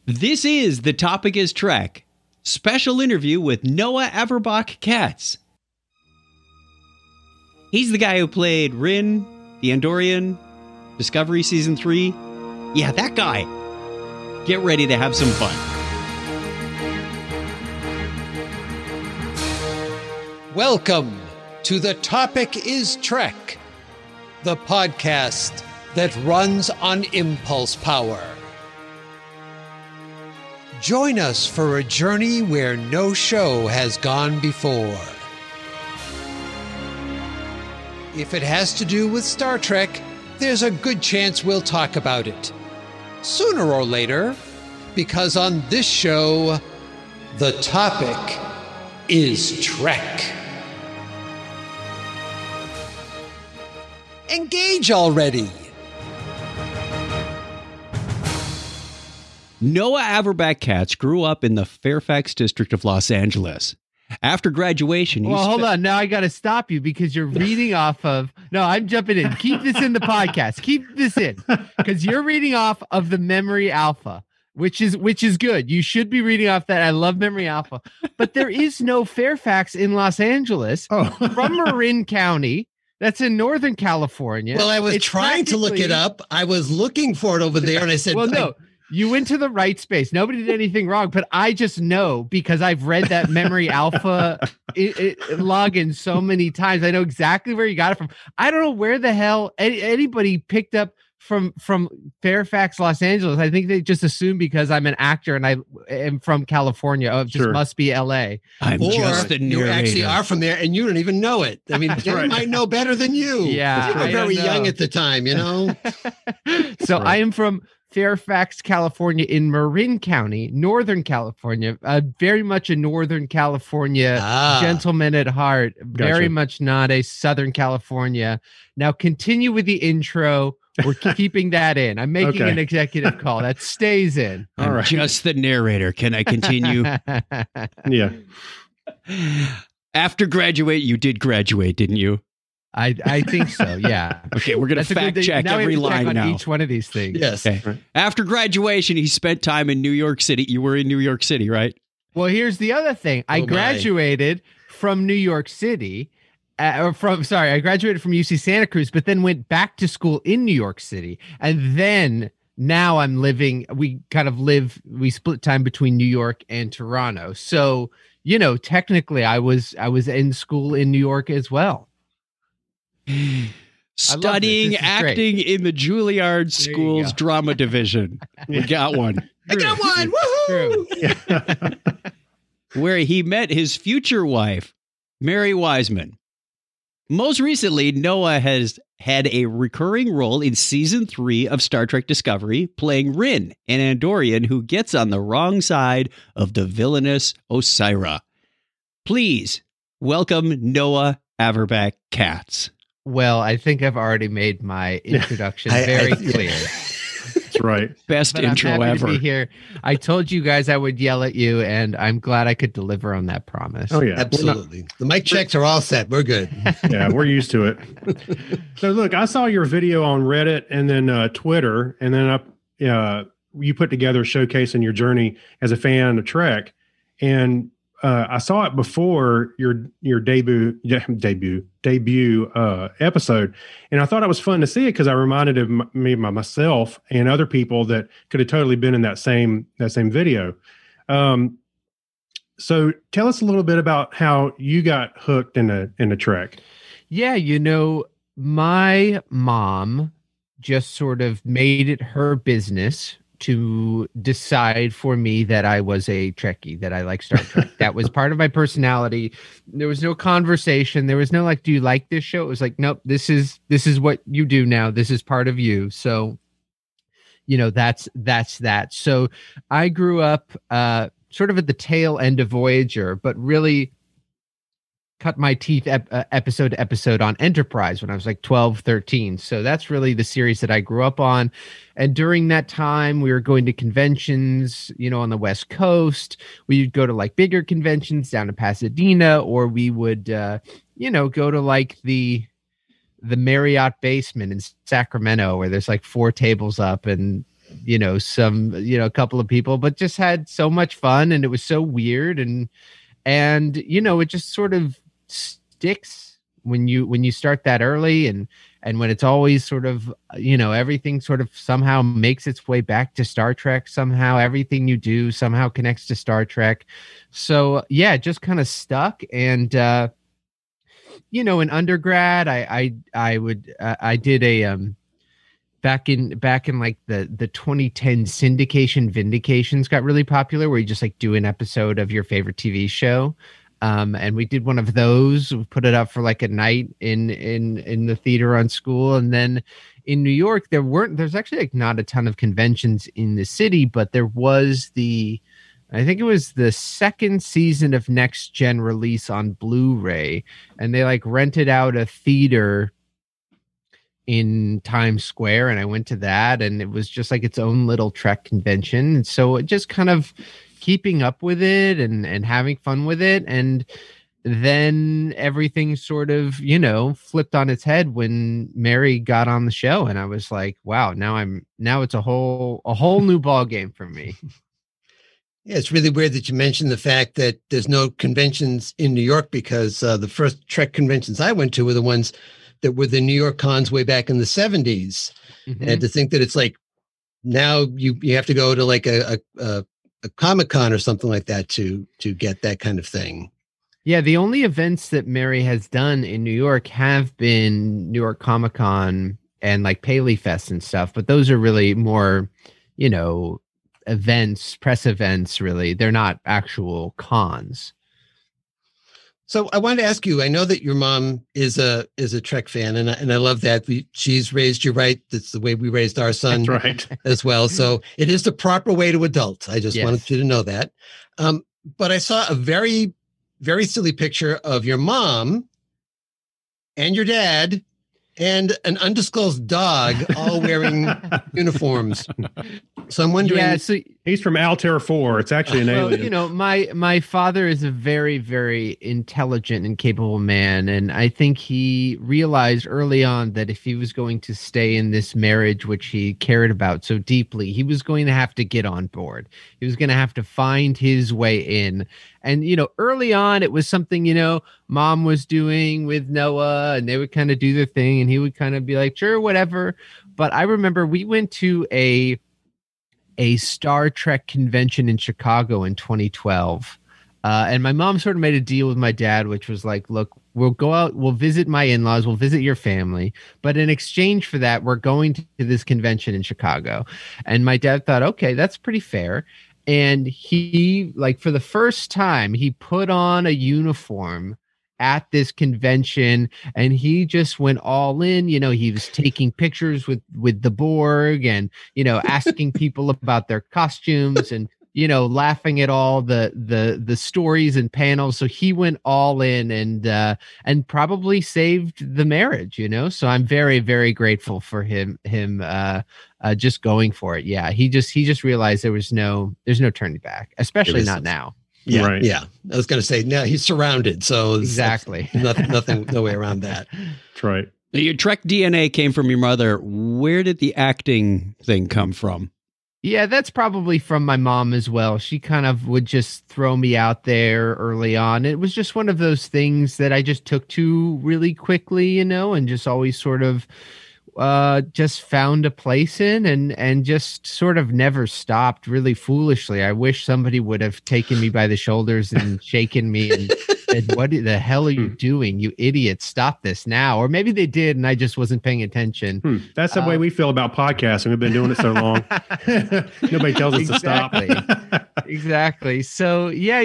This is The Topic is Trek. Special interview with Noah Averbach Katz. He's the guy who played Rin, the Andorian, Discovery Season 3. Yeah, that guy. Get ready to have some fun. Welcome to The Topic is Trek, the podcast that runs on impulse power. Join us for a journey where no show has gone before. If it has to do with Star Trek, there's a good chance we'll talk about it. Sooner or later, because on this show, the topic is Trek. Engage already! Noah Averbach Katz grew up in the Fairfax district of Los Angeles. After graduation, hold on. Now I got to stop you because you're reading off of... No, I'm jumping in. Keep this in the podcast. Keep this in because you're reading off of the Memory Alpha, which is good. You should be reading off that. I love Memory Alpha. But there is no Fairfax in Los Angeles from Marin County. That's in Northern California. Well, I was trying to look it up. I was looking for it over there, and I said... Well, no. You went to the right space. Nobody did anything wrong, but I just know because I've read that Memory Alpha login so many times. I know exactly where you got it from. I don't know where the hell anybody picked up from Fairfax, Los Angeles. I think they just assumed because I'm an actor and I am from California. Oh, it just must be LA. I'm just the narrator. You actually are from there and you don't even know it. I mean, they might know better than you. Yeah. You were very young at the time, you know? So I am from Fairfax, California, in Marin County, Northern California, very much a Northern California gentleman at heart, very much not a Southern California. Now continue with the intro. We're keeping that in. I'm making an executive call. That stays in. I'm just the narrator. Can I continue? Yeah. After graduate, you did graduate, didn't you? I think so, yeah. Okay, we're going to fact check every line now. Each one of these things. Yes. Okay. Right. After graduation, he spent time in New York City. You were in New York City, right? Well, here's the other thing. I graduated from New York City. I graduated from UC Santa Cruz, but then went back to school in New York City. And then now we split time between New York and Toronto. So, technically I was in school in New York as well. Studying acting in the Juilliard School's drama division. We got one. I got one. Woohoo! Where he met his future wife, Mary Wiseman. Most recently, Noah has had a recurring role in season 3 of Star Trek Discovery, playing Rin, an Andorian who gets on the wrong side of the villainous Osira. Please welcome Noah Averbach Katz. Well, I think I've already made my introduction very clear. That's right. Best intro I'm happy ever. To be here. I told you guys I would yell at you, and I'm glad I could deliver on that promise. Oh, yeah. Absolutely. The mic checks are all set. We're good. Yeah, we're used to it. So, look, I saw your video on Reddit and then Twitter, and then you put together a showcasing your journey as a fan of Trek. And I saw it before your debut episode, and I thought it was fun to see it because I reminded of myself and other people that could have totally been in that same video. So tell us a little bit about how you got hooked into Trek. Yeah, my mom just sort of made it her business to decide for me that I was a Trekkie, that I like Star Trek. That was part of my personality. There was no conversation. There was no do you like this show? It was like, nope, this is what you do now. This is part of you. So, that's that. So I grew up sort of at the tail end of Voyager, but really cut my teeth episode to episode on Enterprise when I was 12, 13. So that's really the series that I grew up on. And during that time, we were going to conventions, on the West Coast. We'd go to bigger conventions down to Pasadena, or we would, go to the Marriott basement in Sacramento, where there's 4 tables up and a couple of people, but just had so much fun, and it was so weird, and it just sort of sticks when you start that early, and when it's always sort of, everything sort of somehow makes its way back to Star Trek. Somehow everything you do somehow connects to Star Trek. So yeah, it just kind of stuck. And, in undergrad, I did a, back in like the 2010 syndication Vindications got really popular, where you just like do an episode of your favorite TV show. And we did one of those. We put it up for like a night in the theater on school. And then in New York, there's actually like not a ton of conventions in the city, but there was I think it was the second season of Next Gen release on Blu-ray, and they like rented out a theater in Times Square, and I went to that, and it was just like its own little Trek convention. And so it just kind of keeping up with it and having fun with it. And then everything sort of, flipped on its head when Mary got on the show. And I was like, wow, now it's a whole new ball game for me. Yeah, it's really weird that you mentioned the fact that there's no conventions in New York, because the first Trek conventions I went to were the ones that were the New York cons way back in the 70s. Mm-hmm. And to think that it's like now you have to go to like a Comic-Con or something like that to get that kind of thing. Yeah, the only events that Mary has done in New York have been New York Comic-Con and like Paley Fest and stuff, but those are really more, events, press events, really. They're not actual cons. So I wanted to ask you, I know that your mom is a Trek fan, and I love that. She's raised you right. That's the way we raised our son. That's right. As well. So it is the proper way to adult. I just wanted you to know that. But I saw a very, very silly picture of your mom and your dad and an undisclosed dog all wearing uniforms. So I'm wondering. Yeah, so he's from Altair 4. It's actually an alien. My father is a very, very intelligent and capable man, and I think he realized early on that if he was going to stay in this marriage, which he cared about so deeply, he was going to have to get on board. He was going to have to find his way in. And, early on, it was something, mom was doing with Noah, and they would kind of do their thing, and he would kind of be like, sure, whatever. But I remember we went to a Star Trek convention in Chicago in 2012. And my mom sort of made a deal with my dad, which was like, look, we'll go out, we'll visit my in-laws, we'll visit your family. But in exchange for that, we're going to this convention in Chicago. And my dad thought, okay, that's pretty fair. And he, like, for the first time, he put on a uniform at this convention, and he just went all in. He was taking pictures with the Borg, and asking people about their costumes, and laughing at all the stories and panels. So he went all in, and probably saved the marriage. So I'm very, very grateful for him just going for it. Yeah, he just realized there's no turning back, especially not now. Yeah, right. Yeah. I was going to say, now he's surrounded, so exactly nothing, no way around that. That's right. Your Trek DNA came from your mother. Where did the acting thing come from? Yeah, that's probably from my mom as well. She kind of would just throw me out there early on. It was just one of those things that I just took to really quickly, and just always sort of just found a place in, and just sort of never stopped. Really foolishly, I wish somebody would have taken me by the shoulders and shaken me and said, what the hell are you doing, you idiot? Stop this now. Or maybe they did and I just wasn't paying attention. That's the way we feel about podcasting. We've been doing it so long. Nobody tells us to stop. Exactly. So yeah,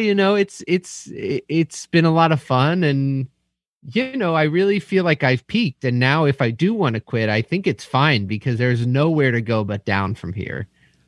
it's been a lot of fun, and I really feel like I've peaked. And now if I do want to quit, I think it's fine, because there's nowhere to go but down from here.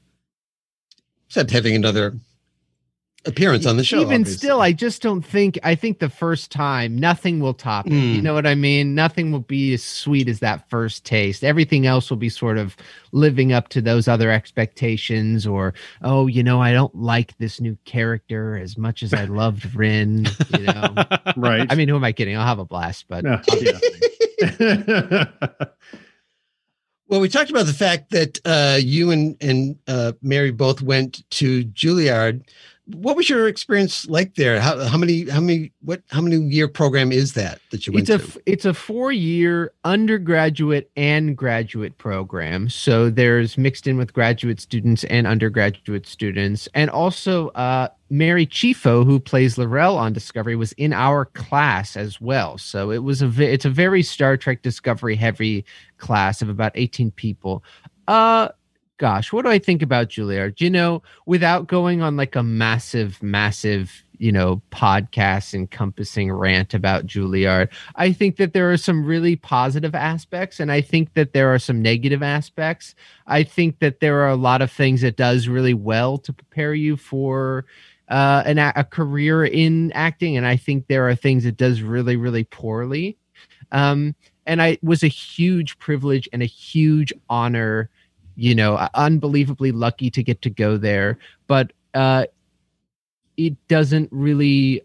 Except having another appearance on the show. Even obviously. Still, I just don't think, I think the first time, nothing will top it. You know what I mean? Nothing will be as sweet as that first taste. Everything else will be sort of living up to those other expectations, or, oh, I don't like this new character as much as I loved Rin, Right. I mean, who am I kidding? I'll have a blast, but Yeah. Well, we talked about the fact that you and Mary both went to Juilliard. What was your experience like there? How many year program is that you went to? It's a 4-year undergraduate and graduate program. So there's mixed in with graduate students and undergraduate students. And also Mary Chieffo, who plays L'Rell on Discovery, was in our class as well. So it's a very Star Trek Discovery heavy class of about 18 people. Gosh, what do I think about Juilliard? Without going on like a massive, podcast encompassing rant about Juilliard, I think that there are some really positive aspects, and I think that there are some negative aspects. I think that there are a lot of things it does really well to prepare you for a career in acting, and I think there are things it does really, really poorly. And it was a huge privilege and a huge honor, unbelievably lucky to get to go there, but it doesn't really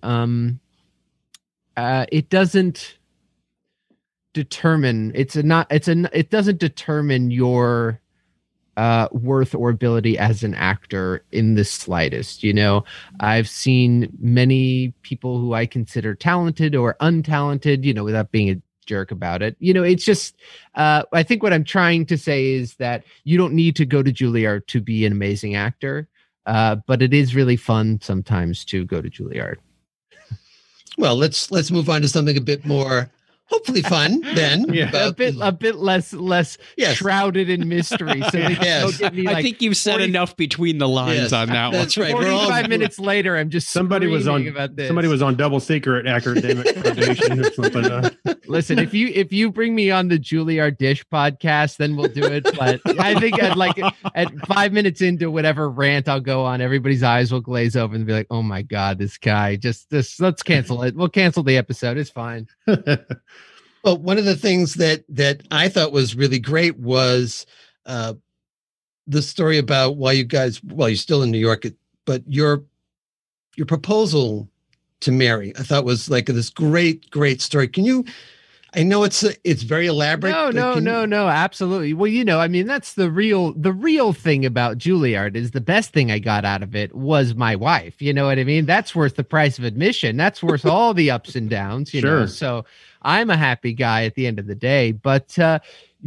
it doesn't determine it doesn't determine your worth or ability as an actor in the slightest. I've seen many people who I consider talented or untalented, without being a jerk about it. It's just I think what I'm trying to say is that you don't need to go to Juilliard to be an amazing actor, but it is really fun sometimes to go to Juilliard. Well, let's move on to something a bit more hopefully fun then. Yeah. A bit less shrouded in mystery. So I think you've said enough between the lines on that one. That's right. 45 minutes later, I'm just somebody was on Double Secret academic predation or something. Listen, if you bring me on the Juilliard Dish podcast, then we'll do it. But I think at 5 minutes into whatever rant I'll go on, everybody's eyes will glaze over and be like, "Oh my God, this guy! Let's cancel it. We'll cancel the episode. It's fine." Well, one of the things that I thought was really great was the story about you're still in New York, but your proposal to Mary, I thought was like this great story. I know it's very elaborate. No, absolutely. Well, that's the real thing about Juilliard is the best thing I got out of it was my wife. You know what I mean? That's worth the price of admission. That's worth all the ups and downs, you know? So I'm a happy guy at the end of the day, but I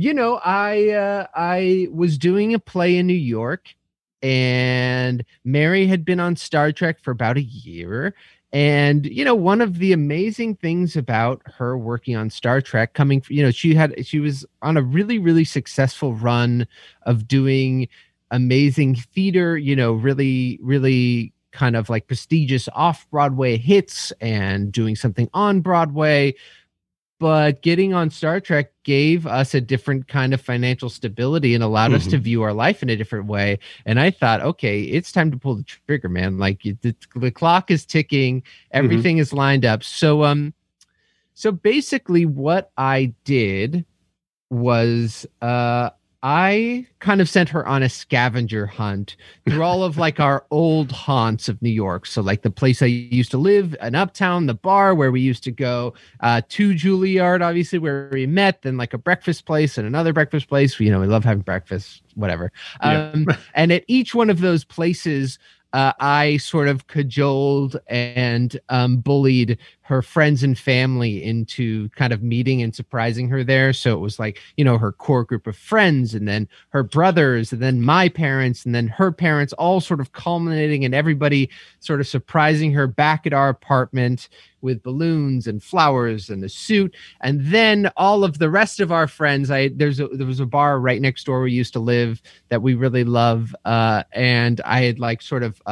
was doing a play in New York, and Mary had been on Star Trek for about a year. And, one of the amazing things about her working on Star Trek she was on a really, really successful run of doing amazing theater, really, really kind of like prestigious off-Broadway hits and doing something on Broadway. But getting on Star Trek gave us a different kind of financial stability and allowed us to view our life in a different way. And I thought, okay, it's time to pull the trigger, man. Like the clock is ticking, everything is lined up. So basically what I did was, I kind of sent her on a scavenger hunt through all of like our old haunts of New York. So like the place I used to live in Uptown, the bar where we used to go, to Juilliard, obviously where we met, then like a breakfast place and another breakfast place. We love having breakfast, whatever. And at each one of those places, I sort of cajoled and bullied her friends and family into kind of meeting and surprising her there. So it was like, her core group of friends, and then her brothers, and then my parents, and then her parents, all sort of culminating and everybody sort of surprising her back at our apartment with balloons and flowers and a suit. And then all of the rest of our friends, there was a bar right next door we used to live that we really love. And I had like sort of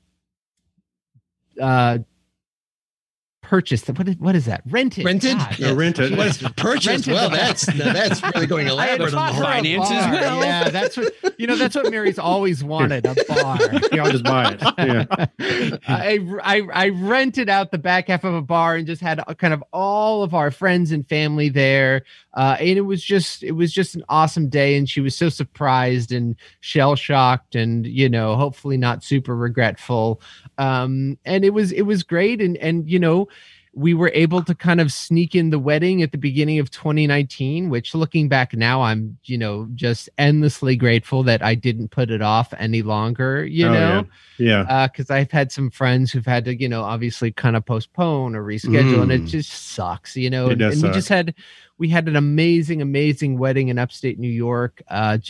purchased. What is that? Rented. God. Yeah, rented. What is purchased? Well, that's really going elaborate on the finances. Yeah, that's what Mary's always wanted, a bar. I'll just buy it. Yeah. I rented out the back half of a bar and just had kind of all of our friends and family there. And it was just an awesome day. And she was so surprised and shell shocked and, hopefully not super regretful. And it was great. And we were able to kind of sneak in the wedding at the beginning of 2019, which looking back now, I'm, just endlessly grateful that I didn't put it off any longer, Yeah. because I've had some friends who've had to, obviously kind of postpone or reschedule, and it just sucks, It and does suck. we had an amazing wedding in upstate New York.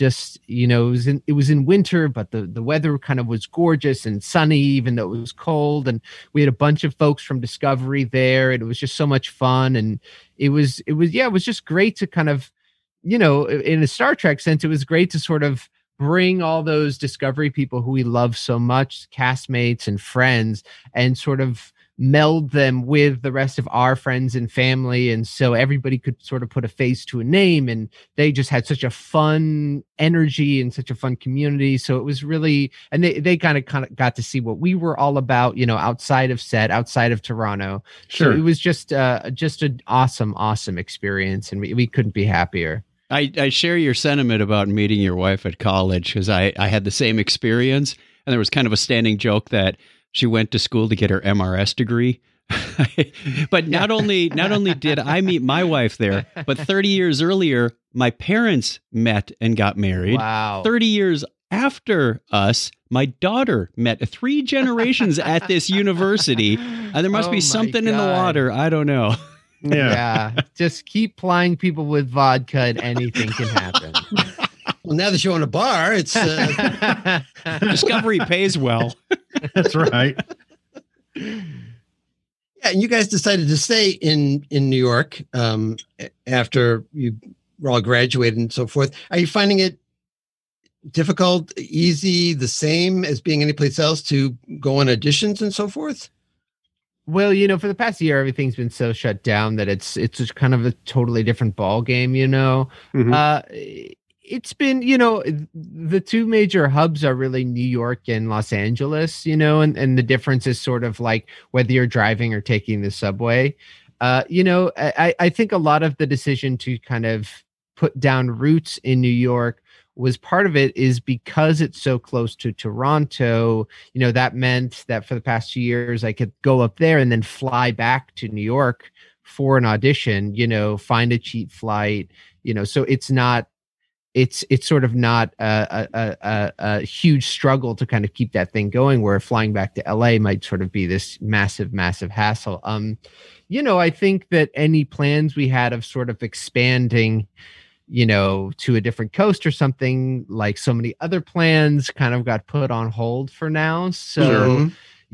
It was in winter, but the weather kind of was gorgeous and sunny, even though it was cold. And we had a bunch of folks from Discovery there. And it was just so much fun. And it was just great to kind of, in a Star Trek sense, it was great to sort of bring all those Discovery people who we love so much, castmates and friends, and sort of meld them with the rest of our friends and family, and so everybody could sort of put a face to a name, and they just had such a fun energy and such a fun community. So it was really, and they kind of got to see what we were all about, outside of set, outside of Toronto. Sure. So it was just an awesome experience, and we couldn't be happier. I share your sentiment about meeting your wife at college, because I had the same experience, and there was kind of a standing joke that she went to school to get her MRS degree. But not only did I meet my wife there, but 30 years earlier, my parents met and got married. Wow. 30 years after us, my daughter met 3 generations at this university. And there must be something in the water. I don't know. Yeah. Just keep plying people with vodka and anything can happen. Well, now that you own a bar, it's Discovery pays well. That's right. Yeah, and you guys decided to stay in New York after you were all graduated and so forth. Are you finding it difficult, easy, the same as being anyplace else to go on auditions and so forth? Well, for the past year, everything's been so shut down that it's just kind of a totally different ball game. Mm-hmm. It's been, the 2 major hubs are really New York and Los Angeles, and the difference is sort of like whether you're driving or taking the subway. I think a lot of the decision to kind of put down roots in New York was part of it is because it's so close to Toronto. That meant that for the past few years, I could go up there and then fly back to New York for an audition, find a cheap flight, so it's not, it's sort of not a huge struggle to kind of keep that thing going, where flying back to LA might sort of be this massive hassle. I think that any plans we had of sort of expanding, to a different coast or something, like so many other plans, kind of got put on hold for now. So,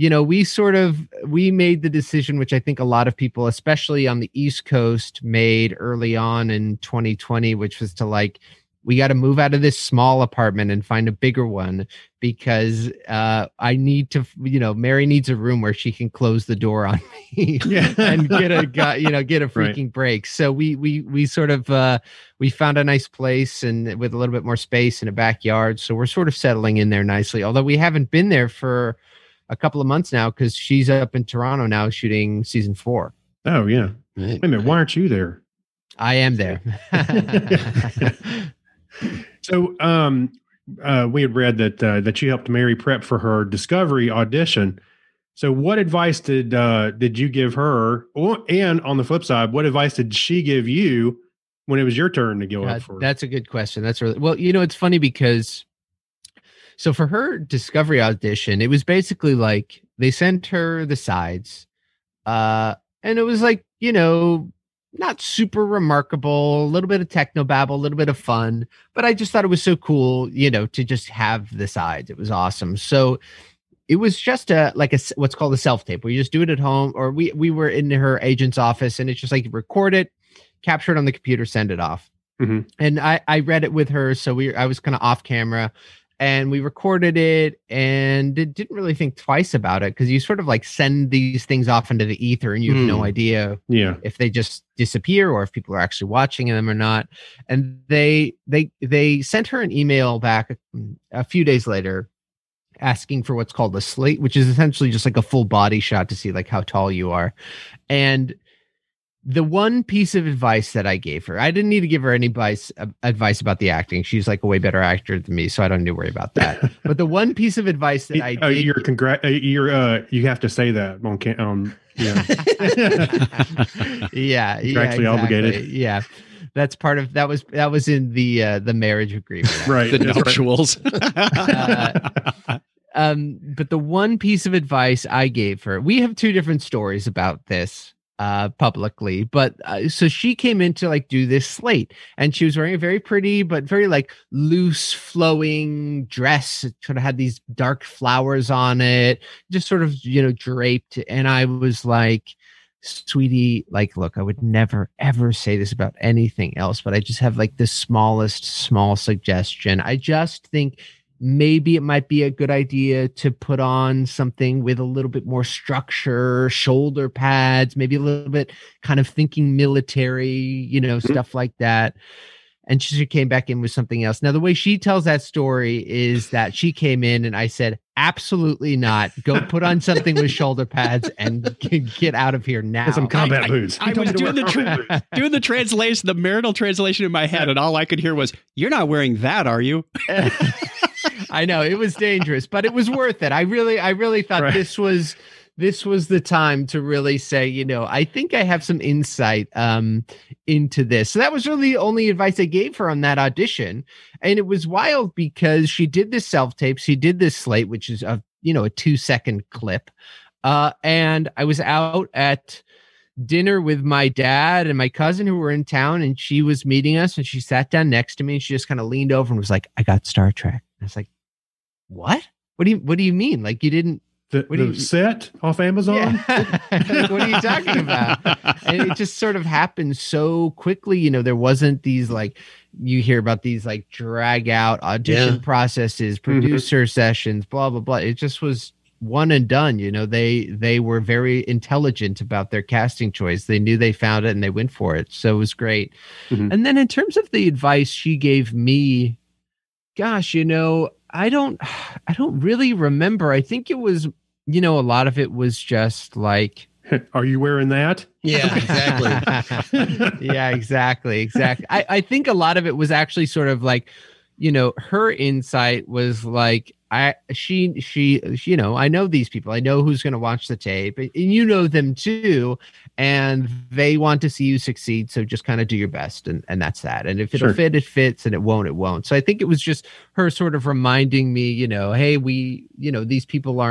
we made the decision, which I think a lot of people, especially on the East Coast, made early on in 2020, which was to we got to move out of this small apartment and find a bigger one, because I need to, Mary needs a room where she can close the door on me and get a freaking break. So we sort of, we found a nice place and with a little bit more space and a backyard. So we're sort of settling in there nicely, although we haven't been there for a couple of months now, because she's up in Toronto now shooting season 4. Oh yeah. Wait a minute. Why aren't you there? I am there. So, we had read that you helped Mary prep for her Discovery audition. So, what advice did you give her? And on the flip side, what advice did she give you when it was your turn to go up for? That's a good question. That's really well. It's funny because, so for her Discovery audition, it was basically like they sent her the sides, and it was like not super remarkable, a little bit of technobabble, a little bit of fun, but I just thought it was so cool, to just have the sides. It was awesome. So it was just what's called a self-tape, where you just do it at home, or we were in her agent's office, and it's just like record it, capture it on the computer, send it off. Mm-hmm. And I read it with her. So I was kind of off camera, and we recorded it, and didn't really think twice about it, because you sort of send these things off into the ether, and you have no idea if they just disappear or if people are actually watching them or not. And they sent her an email back a few days later asking for what's called a slate, which is essentially just like a full body shot to see how tall you are. And the one piece of advice that I gave her, I didn't need to give her any advice about the acting. She's a way better actor than me, so I don't need to worry about that. But the one piece of advice that I did, you have to say that on Yeah. Yeah, You're actually obligated. Yeah, that's part of that was in the marriage agreement, Right. The That's right. nuptials. But the one piece of advice I gave her, we have two different stories about this publicly, but so she came in to like do this slate, and she was wearing a very pretty but very like loose flowing dress. It sort of had these dark flowers on it, just sort of, you know, draped. And I was like, sweetie, like, look, I would never ever say this about anything else, but I just have like the smallest small suggestion. I just think maybe it might be a good idea to put on something with a little bit more structure, shoulder pads, maybe a little bit kind of thinking military, you know, stuff like that. And she came back in with something else. Now, the way she tells that story is that she came in and I said, absolutely not. Go put on something with shoulder pads and get out of here now. And some combat boots. I was doing doing the translation, the marital translation in my head, and all I could hear was, "You're not wearing that, are you?" I know it was dangerous, but it was worth it. I really thought Right. this was the time to really say, you know, I think I have some insight into this. So that was really the only advice I gave her on that audition. And it was wild because she did this self-tape. She did this slate, which is a 2-second clip. And I was out at dinner with my dad and my cousin who were in town, and she was meeting us, and she sat down next to me and she just kind of leaned over and was like, I got Star Trek. And I was like, what do you mean? Like, you didn't? The set off Amazon? Yeah. Like, what are you talking about? And it just sort of happened so quickly. You know, there wasn't these, like, you hear about these like drag out audition processes, producer sessions, blah, blah, blah. It just was one and done. You know, they were very intelligent about their casting choice. They knew they found it and they went for it. So it was great. And then in terms of the advice she gave me, gosh, you know, I don't really remember. I think it was, you know, a lot of it was just like, Are you wearing that? Yeah, exactly. yeah, exactly. I think a lot of it was actually sort of like, you know, her insight was like, she, you know, I know these people, I know who's going to watch the tape, and you know them too, and they want to see you succeed. So just kind of do your best, and that's that. And if it'll fit, it fits, and it won't. So I think it was just her sort of reminding me, you know, hey, these people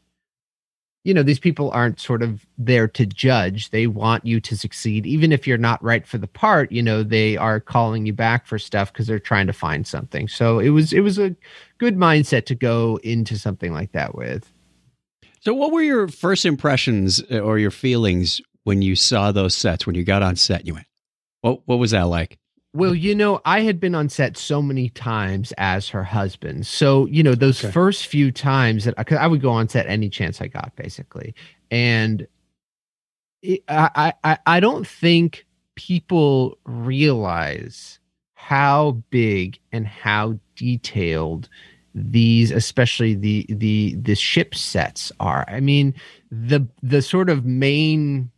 aren't sort of there to judge. They want you to succeed. Even if you're not right for the part, you know, they are calling you back for stuff because they're trying to find something. So it was a good mindset to go into something like that with. So what were your first impressions or your feelings when you saw those sets, when you got on set and you went, what was that like? Well, you know, I had been on set so many times as her husband. So, you know, those first few times that I would go on set any chance I got, basically. And I don't think people realize how big and how detailed these, especially the ship sets are. I mean, the sort of main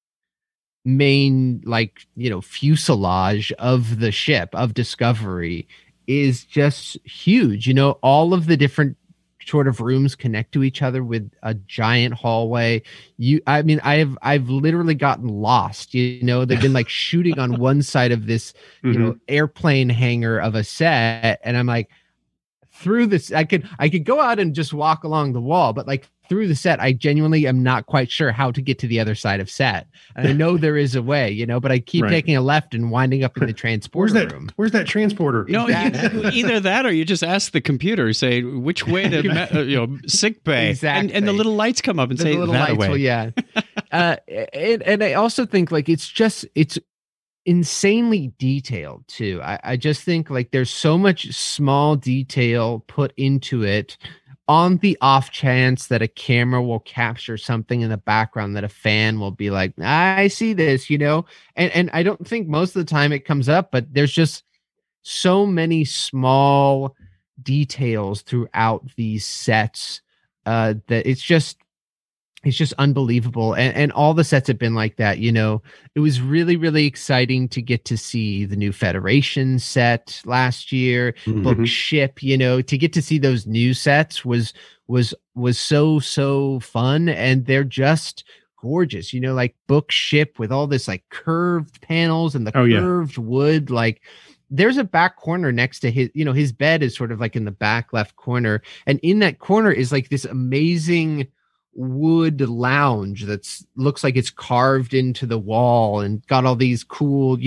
like, you know, fuselage of the ship of Discovery is just huge. You know, all of the different sort of rooms connect to each other with a giant hallway. I've literally gotten lost. You know, they've been like shooting on one side of this, you know, airplane hangar of a set, and I'm like, through this, I could go out and just walk along the wall, but like through the set, I genuinely am not quite sure how to get to the other side of set. And I know there is a way, you know, but I keep taking a left and winding up in the transporter room. Where's that transporter? No, either that or you just ask the computer, say which way to sick bay, and the little lights come up and say that way. Well, yeah. And I also think like it's insanely detailed too. I just think like there's so much small detail put into it on the off chance that a camera will capture something in the background that a fan will be like, I see this, you know, and I don't think most of the time it comes up, but there's just so many small details throughout these sets that it's just unbelievable. And all the sets have been like that. You know, it was really, really exciting to get to see the new Federation set last year, Book Ship, you know, to get to see those new sets was so fun. And they're just gorgeous, like book ship with all this like curved panels and the Oh, yeah. curved wood. Like there's a back corner next to his, his bed is sort of like in the back left corner. And in that corner is like this amazing wood lounge that's looks like it's carved into the wall and got all these cool,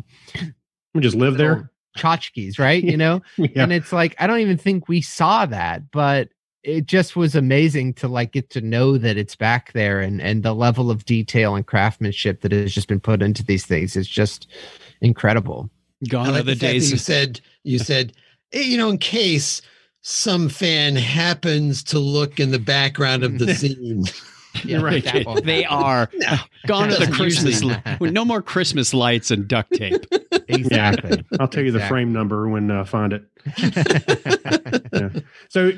We just live there. tchotchkes, right? Yeah. And it's like, I don't even think we saw that, but it just was amazing to like get to know that it's back there, and the level of detail and craftsmanship that has just been put into these things is just incredible. Gone I are like the the fact days. that you said, hey, in case some fan happens to look in the background of the scene. Yeah, Right. that won't They happen. are No, gone are the doesn't Christmas. usually- No more Christmas lights and duct tape. Exactly. I'll tell you the Exactly. frame number when I find it. Yeah. So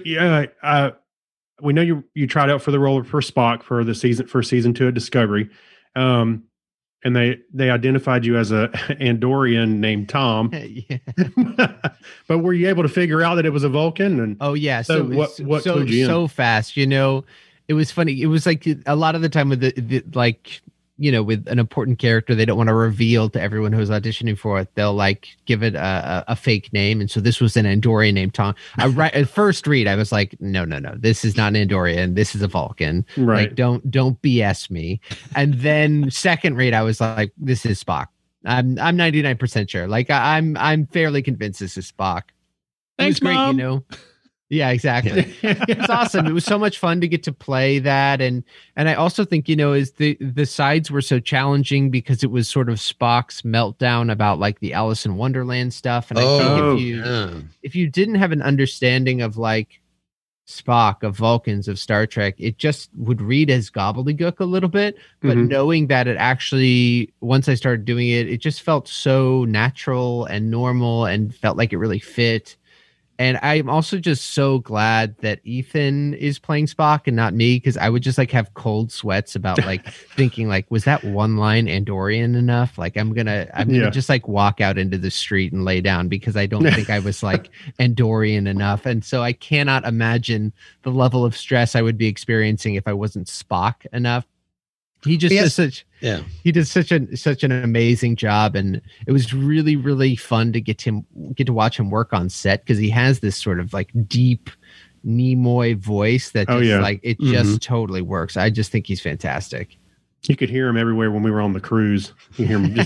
we know you tried out for the role for Spock for season 2 of Discovery, and they identified you as a Andorian named Tom. Yeah. But were you able to figure out that it was a Vulcan? And Oh yeah. So what clued you in? so fast, it was funny. It was like a lot of the time with the like, with an important character, they don't want to reveal to everyone who's auditioning for it. They'll like give it a fake name. And so this was an Andorian named Tom. At first read, I was like, no, this is not an Andorian. This is a Vulcan. right, Like, don't BS me. And then second read, I was like, this is Spock. I'm 99% sure. Like I'm fairly convinced this is Spock. It Thanks, was great, Mom. Yeah, exactly. It's awesome. It was so much fun to get to play that, and I also think is the sides were so challenging because it was sort of Spock's meltdown about like the Alice in Wonderland stuff, and I think if you didn't have an understanding of like Spock, of Vulcans, of Star Trek, it just would read as gobbledygook a little bit. But Mhm. knowing that it actually, once I started doing it, it just felt so natural and normal and felt like it really fit. And I'm also just so glad that Ethan is playing Spock and not me, because I would just like have cold sweats about like thinking like, was that one line Andorian enough? Like I'm gonna Yeah. just like walk out into the street and lay down because I don't think I was like Andorian enough. And so I cannot imagine the level of stress I would be experiencing if I wasn't Spock enough. He just does such an amazing job, and it was really, really fun to get to watch him work on set, because he has this sort of like deep Nimoy voice that just like it just totally works. I just think he's fantastic. You could hear him everywhere when we were on the cruise. You hear him.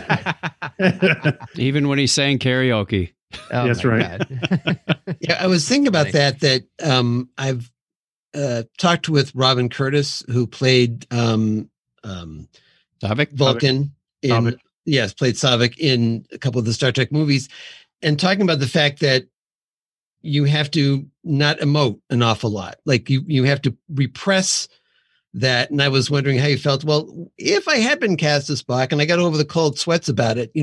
Even when he sang karaoke. Oh, That's my right. God. Yeah, I was thinking about Funny. that I've talked with Robin Curtis, who played Savik? Vulcan Savik. played Savik in a couple of the Star Trek movies, and talking about the fact that you have to not emote an awful lot. Like you have to repress that. And I was wondering how you felt. Well, if I had been cast as Spock and I got over the cold sweats about it,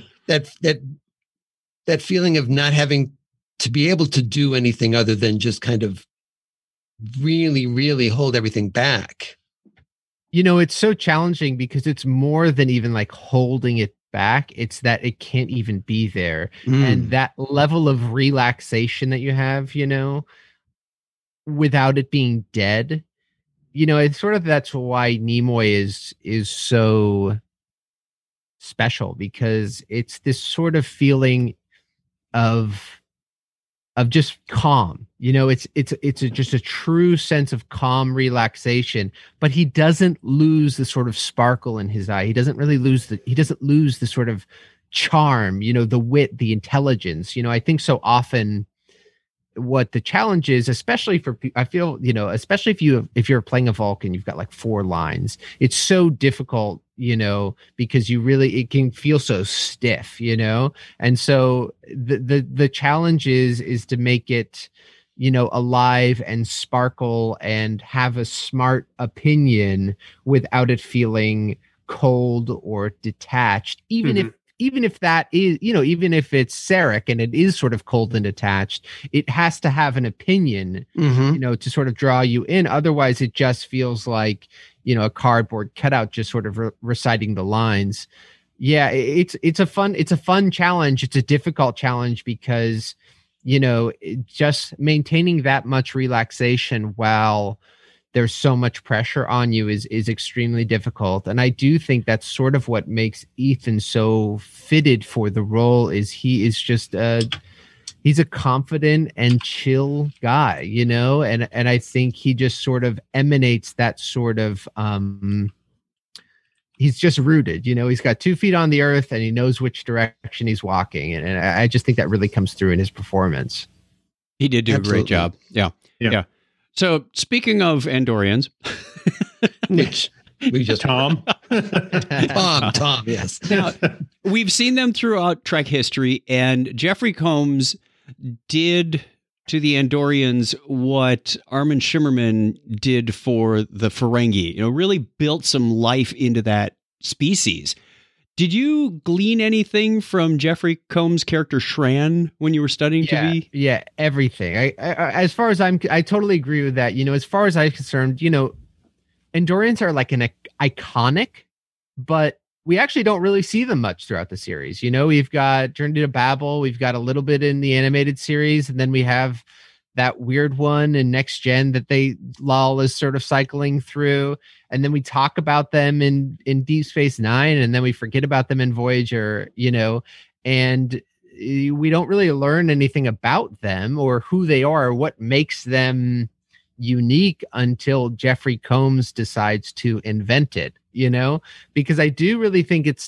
that feeling of not having to be able to do anything other than just kind of really, really hold everything back. It's so challenging because it's more than even like holding it back. It's that it can't even be there. And that level of relaxation that you have, without it being dead, it's sort of, that's why Nimoy is so special, because it's this sort of feeling of just calm. It's just a true sense of calm relaxation, but he doesn't lose the sort of sparkle in his eye. He doesn't lose the sort of charm, the wit, the intelligence. I think so often what the challenge is, especially I feel, especially if you're playing a Vulcan, you've got like 4 lines. It's so difficult, because it can feel so stiff, and so the challenge is to make it, alive and sparkle and have a smart opinion without it feeling cold or detached, even if that is, even if it's Sarek and it is sort of cold and detached, it has to have an opinion, to sort of draw you in. Otherwise, it just feels like, a cardboard cutout just sort of reciting the lines. Yeah, it's a fun challenge. It's a difficult challenge because, just maintaining that much relaxation while, there's so much pressure on you is extremely difficult. And I do think that's sort of what makes Ethan so fitted for the role. Is he is just he's a confident and chill guy, you know, and I think he just sort of emanates that sort of he's just rooted, you know, he's got 2 feet on the earth and he knows which direction he's walking. And I just think that really comes through in his performance. He did do Absolutely. a great job. Yeah. So speaking of Andorians, Which we just Tom. Tom, yes. now we've seen them throughout Trek history, and Jeffrey Combs did to the Andorians what Armin Shimmerman did for the Ferengi. You know, really built some life into that species. Did you glean anything from Jeffrey Combs' character Shran when you were studying to be? Yeah, everything. I as far as I totally agree with that. You know, as far as I'm concerned, you know, Andorians are like an iconic, but we actually don't really see them much throughout the series. You know, we've got Journey to Babel, we've got a little bit in the animated series, and then we have that weird one in Next Gen that Lal is sort of cycling through. And then we talk about them in Deep Space Nine, and then we forget about them in Voyager, you know, and we don't really learn anything about them or who they are or what makes them unique until Jeffrey Combs decides to invent it, you know, because I do really think it's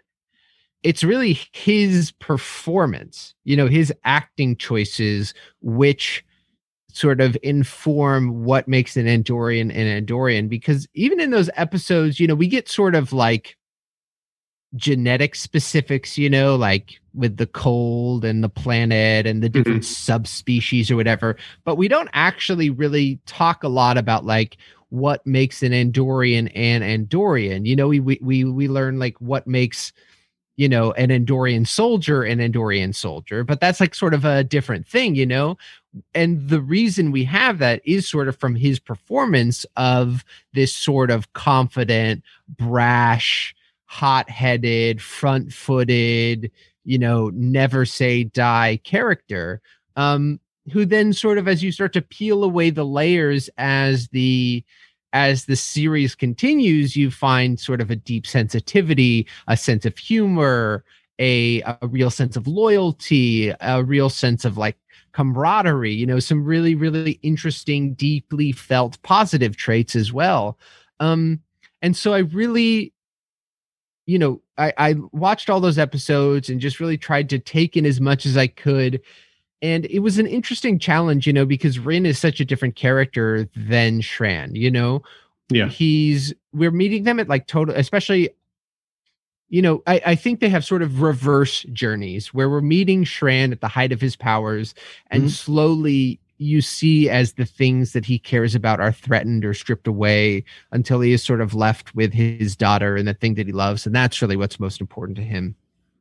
really his performance, you know, his acting choices, which sort of inform what makes an Andorian an Andorian. Because even in those episodes, you know, we get sort of like genetic specifics, you know, like with the cold and the planet and the different subspecies or whatever, but we don't actually really talk a lot about like what makes an Andorian an Andorian. You know, we learn like what makes, you know, an Andorian soldier, but that's like sort of a different thing, you know? And the reason we have that is sort of from his performance of this sort of confident, brash, hot-headed, front-footed, you know, never say die character, who then sort of, as you start to peel away the layers as the series continues, you find sort of a deep sensitivity, a sense of humor, a real sense of loyalty, a real sense of like camaraderie, you know, some really, really interesting, deeply felt positive traits as well. And so I really, you know, I watched all those episodes and just really tried to take in as much as I could. And it was an interesting challenge, you know, because Rin is such a different character than Shran, you know? Yeah. We're meeting them at like total, especially, you know, I think they have sort of reverse journeys where we're meeting Shran at the height of his powers, and slowly you see as the things that he cares about are threatened or stripped away until he is sort of left with his daughter and the thing that he loves. And that's really what's most important to him.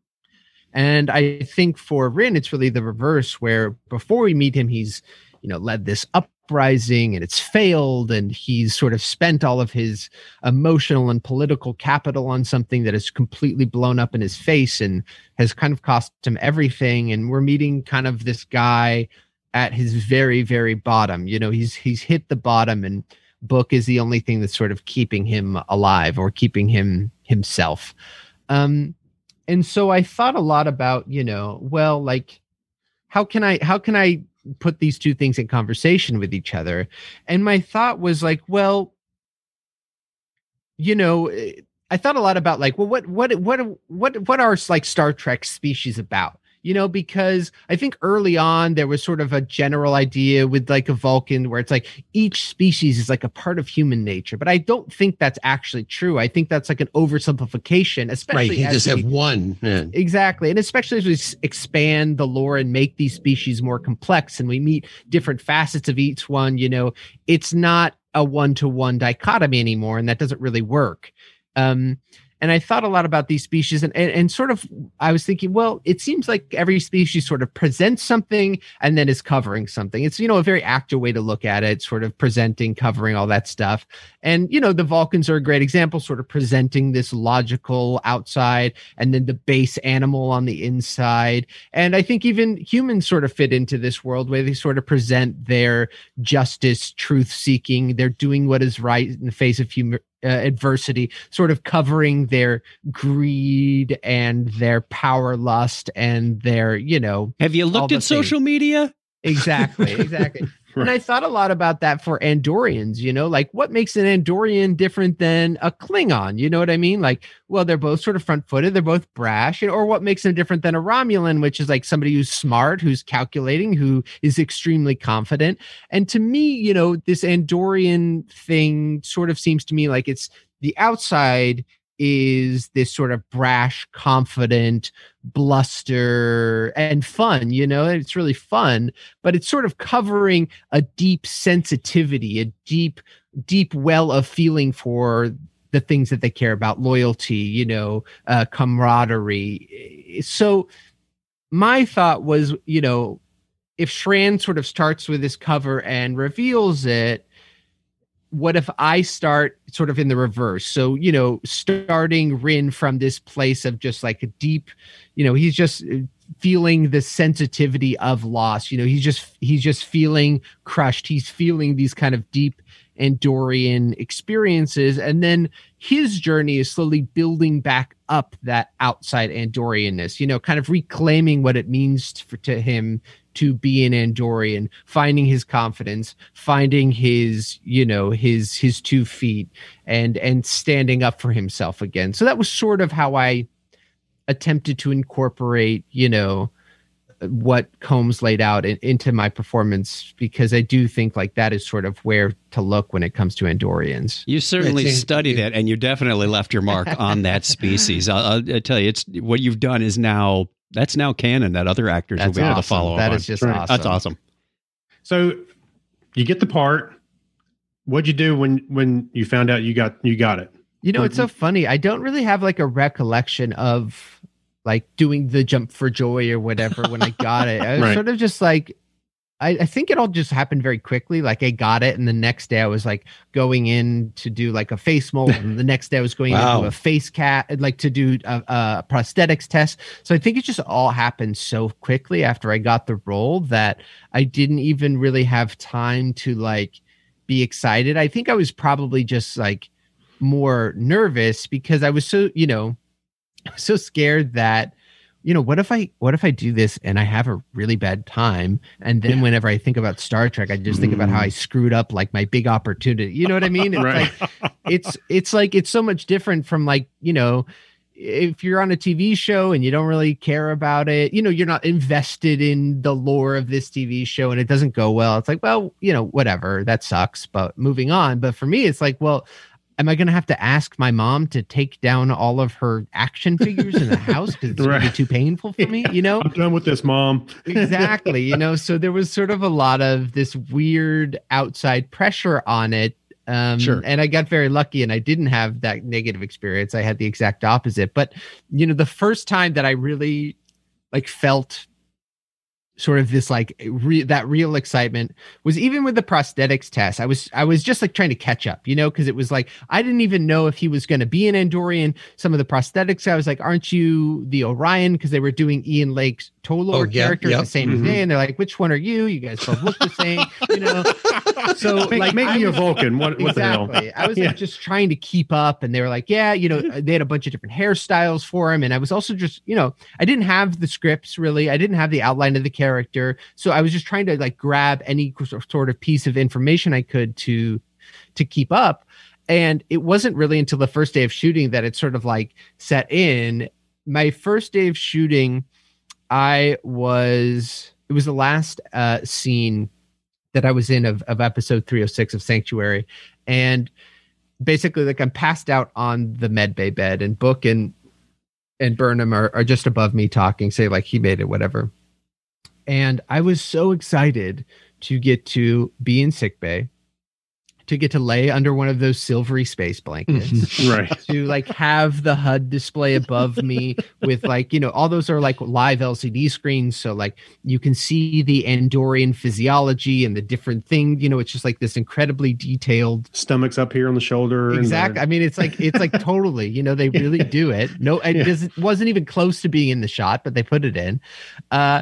And I think for Rin, it's really the reverse, where before we meet him, he's, you know, led this uprising and it's failed, and he's sort of spent all of his emotional and political capital on something that is completely blown up in his face and has kind of cost him everything. And we're meeting kind of this guy at his very, very bottom. You know, he's hit the bottom, and Book is the only thing that's sort of keeping him alive or keeping him himself. And so I thought a lot about, you know, well, like, how can I put these two things in conversation with each other? And my thought was like, well, you know, I thought a lot about like, well, what are like Star Trek species about? You know, because I think early on there was sort of a general idea with like a Vulcan where it's like each species is like a part of human nature. But I don't think that's actually true. I think that's like an oversimplification, especially right. You just have one. Yeah. Exactly. And especially as we expand the lore and make these species more complex and we meet different facets of each one, you know, it's not a one-to-one dichotomy anymore. And that doesn't really work. And I thought a lot about these species and sort of, I was thinking, well, it seems like every species sort of presents something and then is covering something. It's, a very active way to look at it, sort of presenting, covering all that stuff. And, the Vulcans are a great example, sort of presenting this logical outside and then the base animal on the inside. And I think even humans sort of fit into this world where they sort of present their justice, truth seeking. They're doing what is right in the face of adversity, sort of covering their greed and their power lust and their, Have you looked at social media? Exactly. Right. And I thought a lot about that for Andorians, like what makes an Andorian different than a Klingon? You know what I mean? Like, well, they're both sort of front-footed, they're both brash, or what makes them different than a Romulan, which is like somebody who's smart, who's calculating, who is extremely confident. And to me, this Andorian thing sort of seems to me like it's the outside is this sort of brash, confident, bluster and fun, it's really fun, but it's sort of covering a deep sensitivity, a deep well of feeling for the things that they care about, loyalty, camaraderie. So my thought was, if Shran sort of starts with this cover and reveals it, what if I start sort of in the reverse? So, starting Rin from this place of just like a deep, he's just feeling the sensitivity of loss. He's just feeling crushed. He's feeling these kind of deep Andorian experiences. And then his journey is slowly building back up that outside Andorianness, kind of reclaiming what it means to him to be an Andorian, finding his confidence, finding his, his 2 feet and standing up for himself again. So that was sort of how I attempted to incorporate, what Combs laid out into my performance, because I do think like that is sort of where to look when it comes to Andorians. You certainly studied it, and you definitely left your mark on that species. I'll tell you, it's what you've done is now. That's now canon that other actors will be able to follow up on. That is just awesome. That's awesome. So you get the part. What'd you do when you found out you got it? It's so funny. I don't really have like a recollection of like doing the jump for joy or whatever when I got it. I was sort of just like, I think it all just happened very quickly. Like I got it, and the next day I was like going in to do like a face mold, and the next day I was going into a face cat, like to do a prosthetics test. So I think it just all happened so quickly after I got the role that I didn't even really have time to like be excited. I think I was probably just like more nervous because I was so, so scared that, what if I do this and I have a really bad time? And then whenever I think about Star Trek, I just think about how I screwed up like my big opportunity. You know what I mean? It's like, it's like, it's so much different from like, if you're on a TV show and you don't really care about it, you're not invested in the lore of this TV show and it doesn't go well. It's like, well, whatever, that sucks, but moving on. But for me, it's like, well, am I going to have to ask my mom to take down all of her action figures in the house because it's going to be too painful for me? I'm done with this, Mom. Exactly. So there was sort of a lot of this weird outside pressure on it. Sure. And I got very lucky and I didn't have that negative experience. I had the exact opposite. But, the first time that I really like felt sort of this like that real excitement was even with the prosthetics test. I was just like trying to catch up, because it was like I didn't even know if he was going to be an Andorian. Some of the prosthetics, I was like, "Aren't you the Orion?" Because they were doing Ian Lake's Tolor character the same day, and they're like, "Which one are you? You guys both look the same." So make me a Vulcan. What exactly. the hell? I was like just trying to keep up, and they were like, "Yeah, they had a bunch of different hairstyles for him," and I was also just, I didn't have the scripts really. I didn't have the outline of the character, so I was just trying to like grab any sort of piece of information I could to keep up. And it wasn't really until the first day of shooting that it sort of like set in. My first day of shooting, it was the last scene that I was in of episode 306 of Sanctuary. And basically like I'm passed out on the medbay bed, and Book and Burnham are just above me talking, say like he made it, whatever. And I was so excited to get to be in sickbay, to get to lay under one of those silvery space blankets. Right. To like have the HUD display above me with like, all those are like live LCD screens. So like you can see the Andorian physiology and the different thing, it's just like this incredibly detailed Stomach's up here on the shoulder. Exactly. I mean, it's like totally, they really do it. No, it wasn't even close to being in the shot, but they put it in. But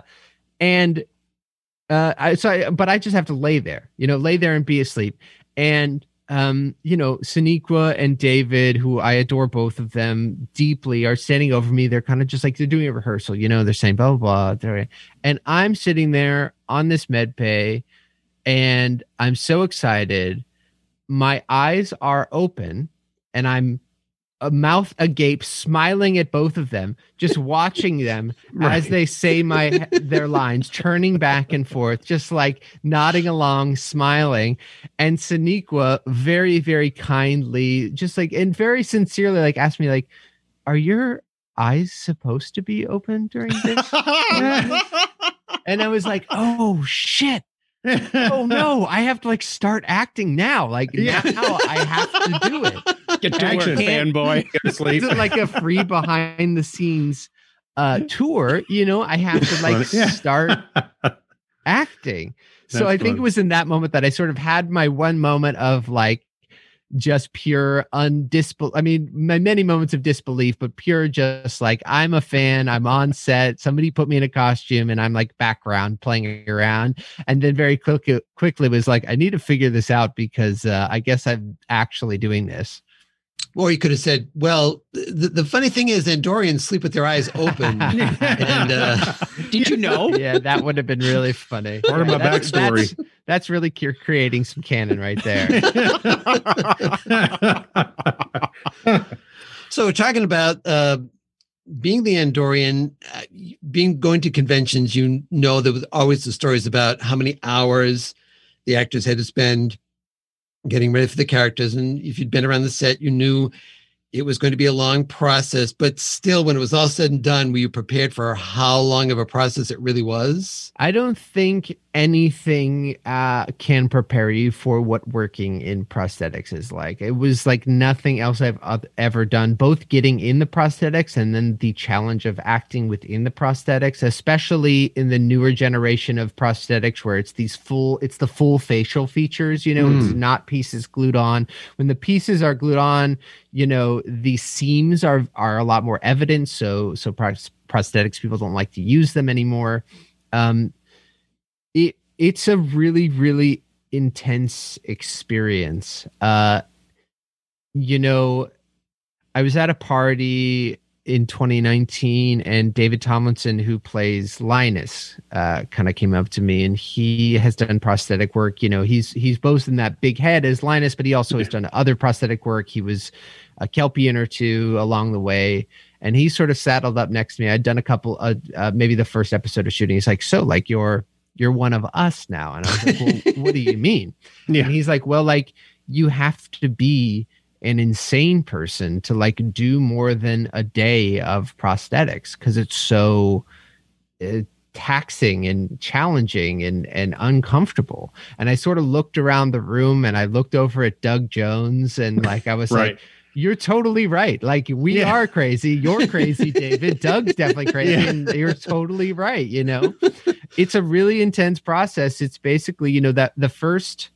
I just have to lay there and be asleep. And, Sonequa and David, who I adore both of them deeply, are standing over me. They're kind of just like, they're doing a rehearsal, they're saying blah, blah, blah. And I'm sitting there on this med bay and I'm so excited. My eyes are open and I'm a mouth agape, smiling at both of them, just watching them as they say their lines, turning back and forth, just like nodding along, smiling. And Sonequa very, very kindly, just like, and very sincerely, like asked me, like, are your eyes supposed to be open during this? And I was like, oh shit. Oh no, I have to like start acting now. Like now I have to do it. Get to work, fanboy. Go to sleep. It's like a free behind the scenes tour. I have to like start acting. So I think it was in that moment that I sort of had my one moment of like just pure my many moments of disbelief, but pure just like, I'm a fan, I'm on set, somebody put me in a costume and I'm like background playing around. And then very quickly was like, I need to figure this out because I guess I'm actually doing this. Or you could have said, well, the funny thing is Andorians sleep with their eyes open. And did you know? Yeah, that would have been really funny. Part of my backstory. That's really creating some canon right there. So we're talking about being the Andorian, going to conventions. There was always the stories about how many hours the actors had to spend getting ready for the characters. And if you'd been around the set, you knew it was going to be a long process. But still, when it was all said and done, were you prepared for how long of a process it really was? I don't think anything can prepare you for what working in prosthetics is like. It was like nothing else I've ever done, both getting in the prosthetics and then the challenge of acting within the prosthetics, especially in the newer generation of prosthetics where it's the full facial features, it's not pieces glued on. When the pieces are glued on, the seams are a lot more evident. So prosthetics people don't like to use them anymore. It's a really, really intense experience. I was at a party in 2019 and David Tomlinson, who plays Linus, kind of came up to me, and he has done prosthetic work. He's both in that big head as Linus, but he also has done other prosthetic work. He was a Kelpian or two along the way. And he sort of saddled up next to me. I'd done a couple, maybe the first episode of shooting. He's like, so like you're one of us now. And I was like, well, what do you mean? Yeah. And he's like, well, like you have to be an insane person to like do more than a day of prosthetics because it's so taxing and challenging and uncomfortable. And I sort of looked around the room and I looked over at Doug Jones and like I was like, you're totally right. Like we are crazy. You're crazy, David. Doug's definitely crazy. And you're totally right. It's a really intense process. It's basically, that the first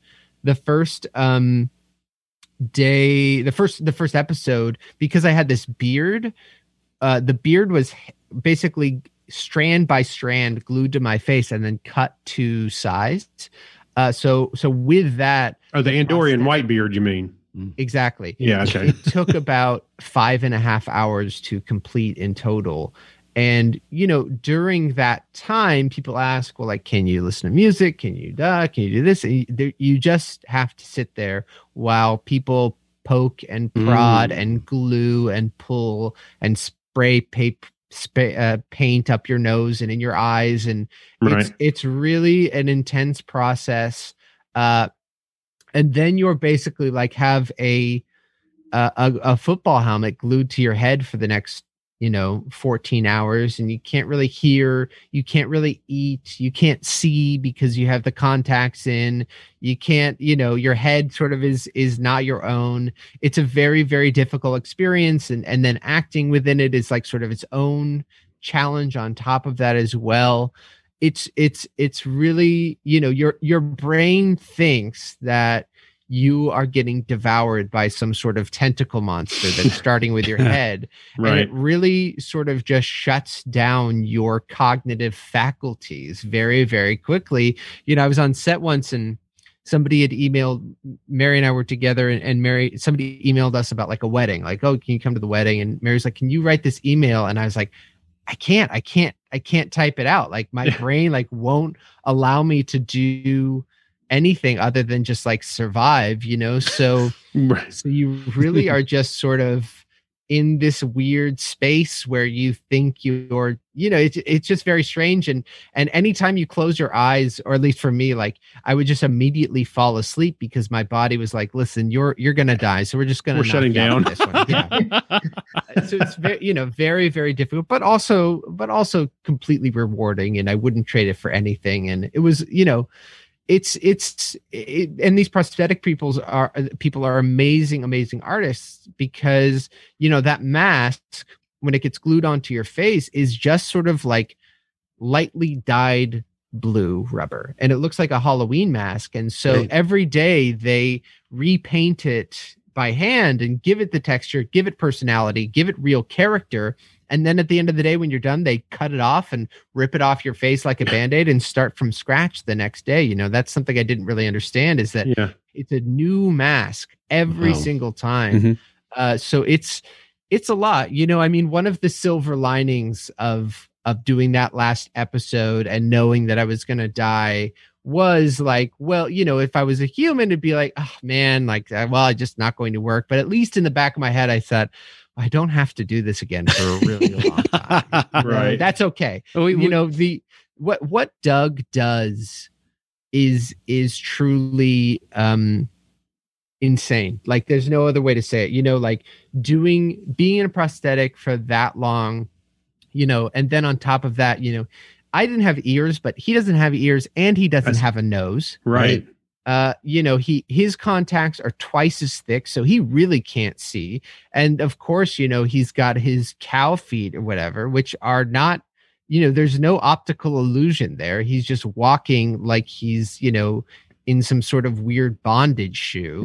day, the first episode, because I had this beard, the beard was basically strand by strand glued to my face and then cut to size. So with that, the Andorian white beard, you mean? Exactly. Yeah. Okay. It took about 5.5 hours to complete in total. And, during that time, people ask, well, like, can you listen to music? Can you do this? And you just have to sit there while people poke and prod and glue and pull and spray paint up your nose and in your eyes. And it's really an intense process. And then you're basically like have a football helmet glued to your head for the next 14 hours, and you can't really hear, you can't really eat, you can't see because you have the contacts in, you can't, your head sort of is not your own. It's a very, very difficult experience. And then acting within it is like sort of its own challenge on top of that as well. It's really, your brain thinks that you are getting devoured by some sort of tentacle monster that's starting with your head. Right. And it really sort of just shuts down your cognitive faculties very, very quickly. I was on set once and somebody had emailed, Mary and I were together, and somebody emailed us about like a wedding, like, oh, can you come to the wedding? And Mary's like, can you write this email? And I was like, I can't type it out. Like my brain like won't allow me to do anything other than just like survive, so you really are just sort of in this weird space where you think you're, it's just very strange. And anytime you close your eyes, or at least for me, like I would just immediately fall asleep because my body was like, listen, you're going to die. So we're shutting down this one. Yeah. So it's very, very, very difficult, but also completely rewarding. And I wouldn't trade it for anything. And it was, and these prosthetic people are amazing artists, because that mask, when it gets glued onto your face, is just sort of like lightly dyed blue rubber, and it looks like a Halloween mask. And so every day they repaint it by hand and give it the texture, give it personality, give it real character. And then at the end of the day, when you're done, they cut it off and rip it off your face like a Band-Aid and start from scratch the next day. That's something I didn't really understand, is that it's a new mask every single time. Mm-hmm. So it's a lot, one of the silver linings of doing that last episode and knowing that I was going to die was like, well, if I was a human, it'd be like, oh man, like, well, I'm just not going to work. But at least in the back of my head, I thought, I don't have to do this again for a really long time. Right. That's okay. What Doug does is truly insane. Like there's no other way to say it. Like being in a prosthetic for that long, and then on top of that, I didn't have ears, but he doesn't have ears, and he doesn't have a nose. Right. His contacts are twice as thick, so he really can't see. And of course, he's got his cow feet or whatever, which are not, there's no optical illusion there. He's just walking like he's, in some sort of weird bondage shoe.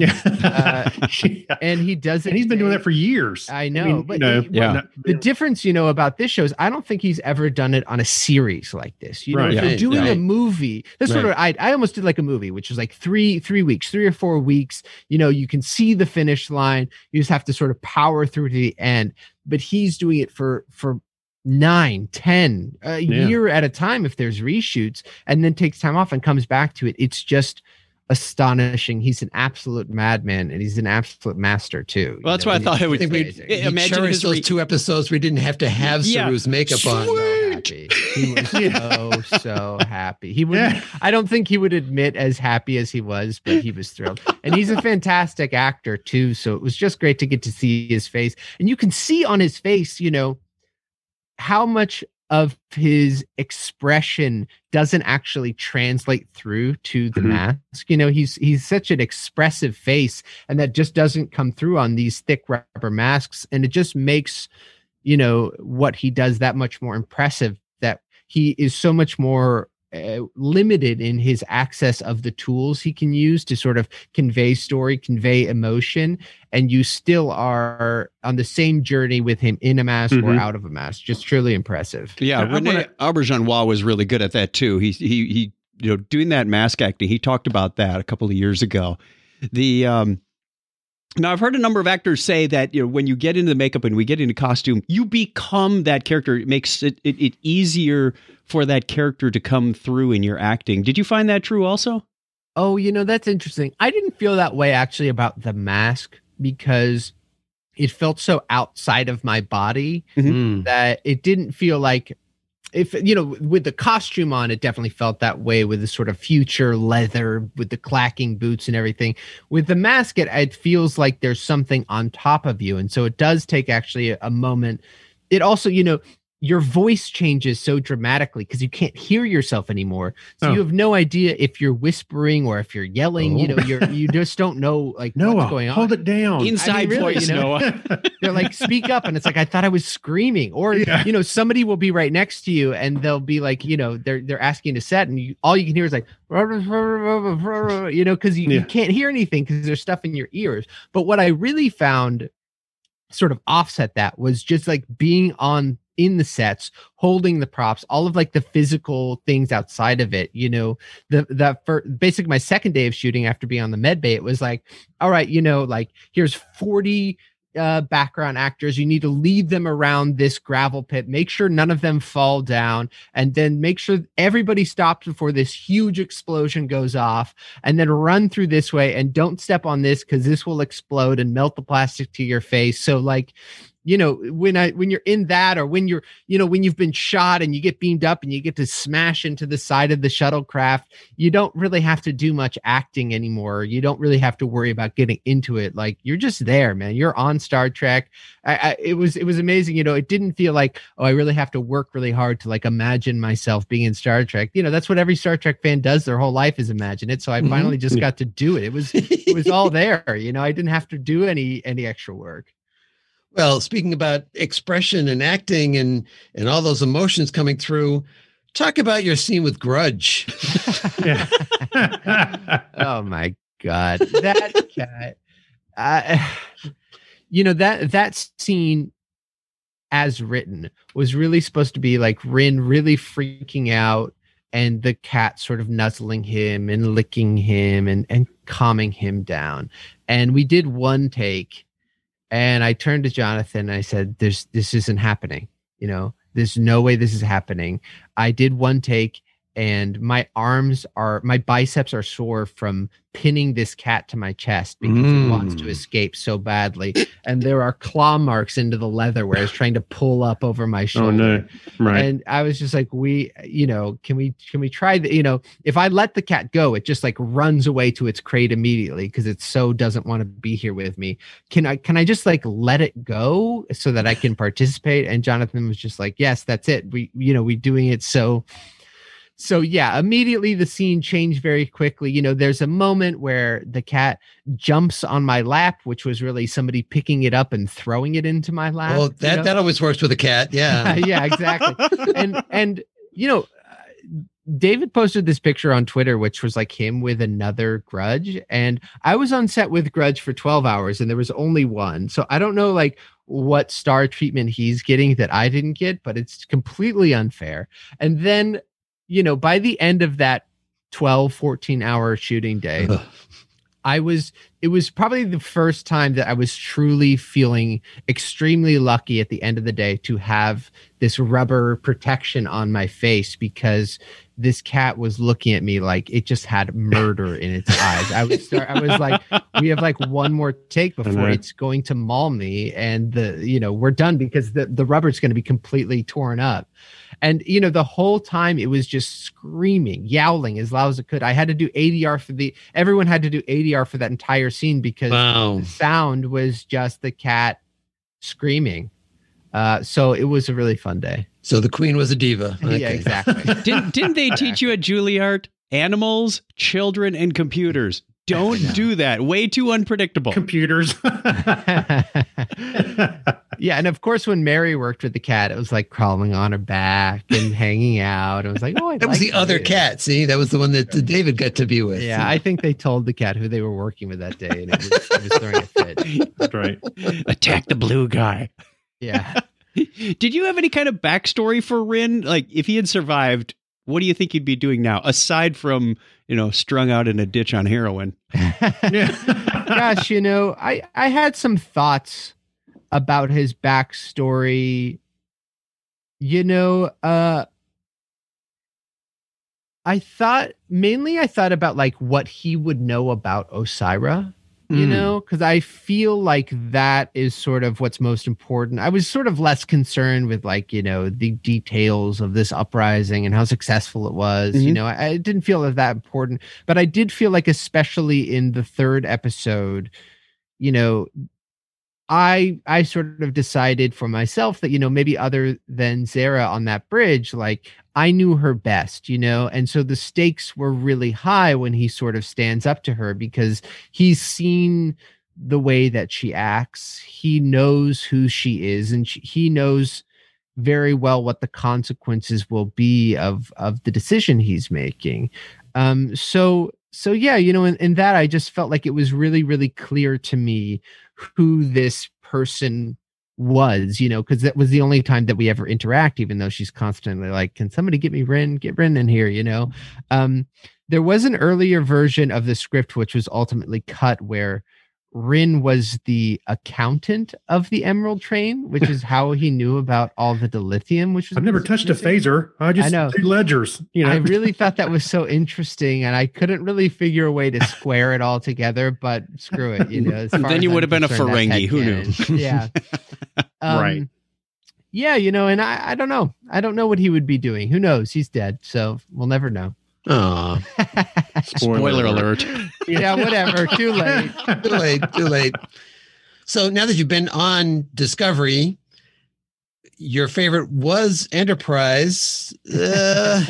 And he does it. And he's been doing that for years. I know. The difference, about this show is I don't think he's ever done it on a series like this. If you're doing a movie, that's sort of, I almost did like a movie, which was like 3 weeks, 3 or 4 weeks. You can see the finish line. You just have to sort of power through to the end. But he's doing it for 9, 10, a year at a time if there's reshoots, and then takes time off and comes back to it. It's just astonishing. He's an absolute madman, and he's an absolute master too. Well, that's why I thought it would imagine those 2 episodes we didn't have to have Saru's makeup on. Happy. He was so happy. He would. I don't think he would admit as happy as he was, but he was thrilled. And he's a fantastic actor too. So it was just great to get to see his face, and you can see on his face, how much of his expression doesn't actually translate through to the mask. He's such an expressive face, and that just doesn't come through on these thick rubber masks. And it just makes, what he does that much more impressive, that he is so much more limited in his access of the tools he can use to sort of convey story, convey emotion, and you still are on the same journey with him in a mask or out of a mask. Just truly impressive. Yeah, Rene Auberjonois was really good at that too. He doing that mask acting. He talked about that a couple of years ago. Now, I've heard a number of actors say that when you get into the makeup and we get into costume, you become that character. It makes it easier for that character to come through in your acting. Did you find that true also? Oh, that's interesting. I didn't feel that way actually about the mask, because it felt so outside of my body that it didn't feel like, if with the costume on, it definitely felt that way, with the sort of future leather with the clacking boots and everything. With the mask, it feels like there's something on top of you. And so it does take actually a moment. it also, your voice changes so dramatically because you can't hear yourself anymore. So you have no idea if you're whispering or if you're yelling. You just don't know what's going on. Hold it down. Inside voice, Noah. They're like, speak up, and it's like I thought I was screaming. Or somebody will be right next to you, and they'll be like, they're asking to set, and all you can hear is like, because you can't hear anything because there's stuff in your ears. But what I really found sort of offset that was just like being in the sets, holding the props, all of like the physical things outside of it, basically my second day of shooting after being on the med bay, it was like, all right, like here's 40 background actors. You need to lead them around this gravel pit, make sure none of them fall down, and then make sure everybody stops before this huge explosion goes off, and then run through this way and don't step on this because this will explode and melt the plastic to your face. So like, when you're in that, or when when you've been shot and you get beamed up and you get to smash into the side of the shuttlecraft, you don't really have to do much acting anymore. You don't really have to worry about getting into it. Like, you're just there, man. You're on Star Trek. It was amazing. It didn't feel like, I really have to work really hard to like imagine myself being in Star Trek. That's what every Star Trek fan does their whole life, is imagine it. So I finally just got to do it. It was all there. I didn't have to do any extra work. Well, speaking about expression and acting and all those emotions coming through, talk about your scene with Grudge. Oh my God. That cat. That scene as written was really supposed to be like Rin really freaking out and the cat sort of nuzzling him and licking him and calming him down. And we did one take. And I turned to Jonathan and I said, this isn't happening. There's no way this is happening. I did one take and my biceps are sore from pinning this cat to my chest because it wants to escape so badly. And there are claw marks into the leather where I was trying to pull up over my shoulder. Oh, no. Right. And I was just like, can we try the, if I let the cat go, it just like runs away to its crate immediately because it so doesn't want to be here with me. Can I just like let it go so that I can participate? And Jonathan was just like, yes, that's it. We doing it. So yeah, immediately the scene changed very quickly. There's a moment where the cat jumps on my lap, which was really somebody picking it up and throwing it into my lap. Oh, that always works with a cat. Yeah. Yeah, exactly. And David posted this picture on Twitter, which was like him with another Grudge. And I was on set with Grudge for 12 hours and there was only one. So I don't know like what star treatment he's getting that I didn't get, but it's completely unfair. And then by the end of that 14 hour shooting day, it was probably the first time that I was truly feeling extremely lucky at the end of the day to have this rubber protection on my face, because this cat was looking at me like it just had murder in its eyes. I was like, we have like one more take before it's going to maul me, and we're done because the rubber's going to be completely torn up. And, the whole time it was just screaming, yowling as loud as it could. I had to do ADR everyone had to do ADR for that entire scene because the sound was just the cat screaming. So it was a really fun day. So the queen was a diva. Okay. Yeah, exactly. Didn't they teach you at Juilliard? Animals, children, and computers. Don't do that. Way too unpredictable. Computers. Yeah, and of course, when Mary worked with the cat, it was like crawling on her back and hanging out. It was like, that was the other cat. See, that was the one that David got to be with. Yeah, I think they told the cat who they were working with that day, and it was throwing a fit. That's right. Attack the blue guy. Yeah. Did you have any kind of backstory for Rin? Like, if he had survived, what do you think he'd be doing now, aside from, strung out in a ditch on heroin? Gosh, I had some thoughts about his backstory. I thought about like what he would know about Osyraa, because I feel like that is sort of what's most important. I was sort of less concerned with like, the details of this uprising and how successful it was. I didn't feel that important, but I did feel like, especially in the third episode, I sort of decided for myself that, maybe other than Zara on that bridge, like I knew her best, and so the stakes were really high when he sort of stands up to her because he's seen the way that she acts. He knows who she is, and he knows very well what the consequences will be of the decision he's making. So yeah, in that, I just felt like it was really, really clear to me who this person was, because that was the only time that we ever interact, even though she's constantly like, can somebody get Rin in here, there was an earlier version of the script, which was ultimately cut, where Rin was the accountant of the Emerald Train, which is how he knew about all the dilithium. Which was I've never touched a phaser. I just do ledgers. I really thought that was so interesting, and I couldn't really figure a way to square it all together. But screw it, Then you would have been a Ferengi. Who knew? Yeah, Right. Yeah, and I don't know. I don't know what he would be doing. Who knows? He's dead, so we'll never know. Oh, Spoiler alert. Yeah, whatever. Too late. So now that you've been on Discovery, your favorite was Enterprise. Yeah.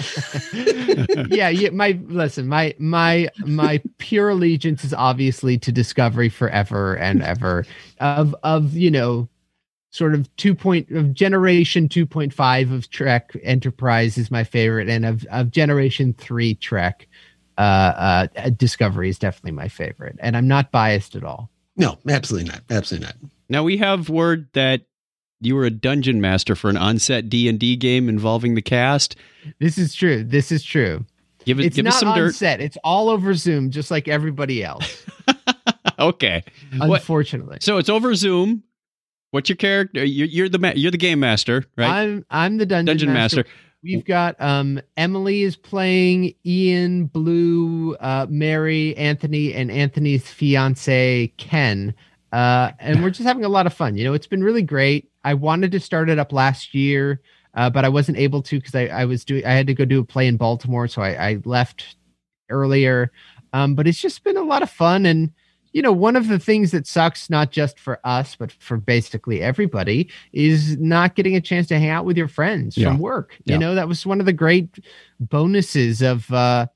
My pure allegiance is obviously to Discovery forever and ever. Of sort of generation 2.5 of Trek, Enterprise is my favorite, and of generation 3 Trek, Discovery is definitely my favorite, and I'm not biased at all. No, absolutely not. Now we have word that you were a dungeon master for an on-set D&D game involving the cast. This is true. Give us some dirt. Set. It's all over Zoom, just like everybody else. Okay. Unfortunately. So it's over Zoom. What's your character? You're the game master, right? I'm the dungeon master. We've got Emily is playing Ian, Blue, Mary, Anthony, and Anthony's fiance Ken, and we're just having a lot of fun. It's been really great. I wanted to start it up last year, but I wasn't able to because I had to go do a play in Baltimore, so I left earlier. But it's just been a lot of fun, and one of the things that sucks, not just for us, but for basically everybody, is not getting a chance to hang out with your friends from work. That was one of the great bonuses of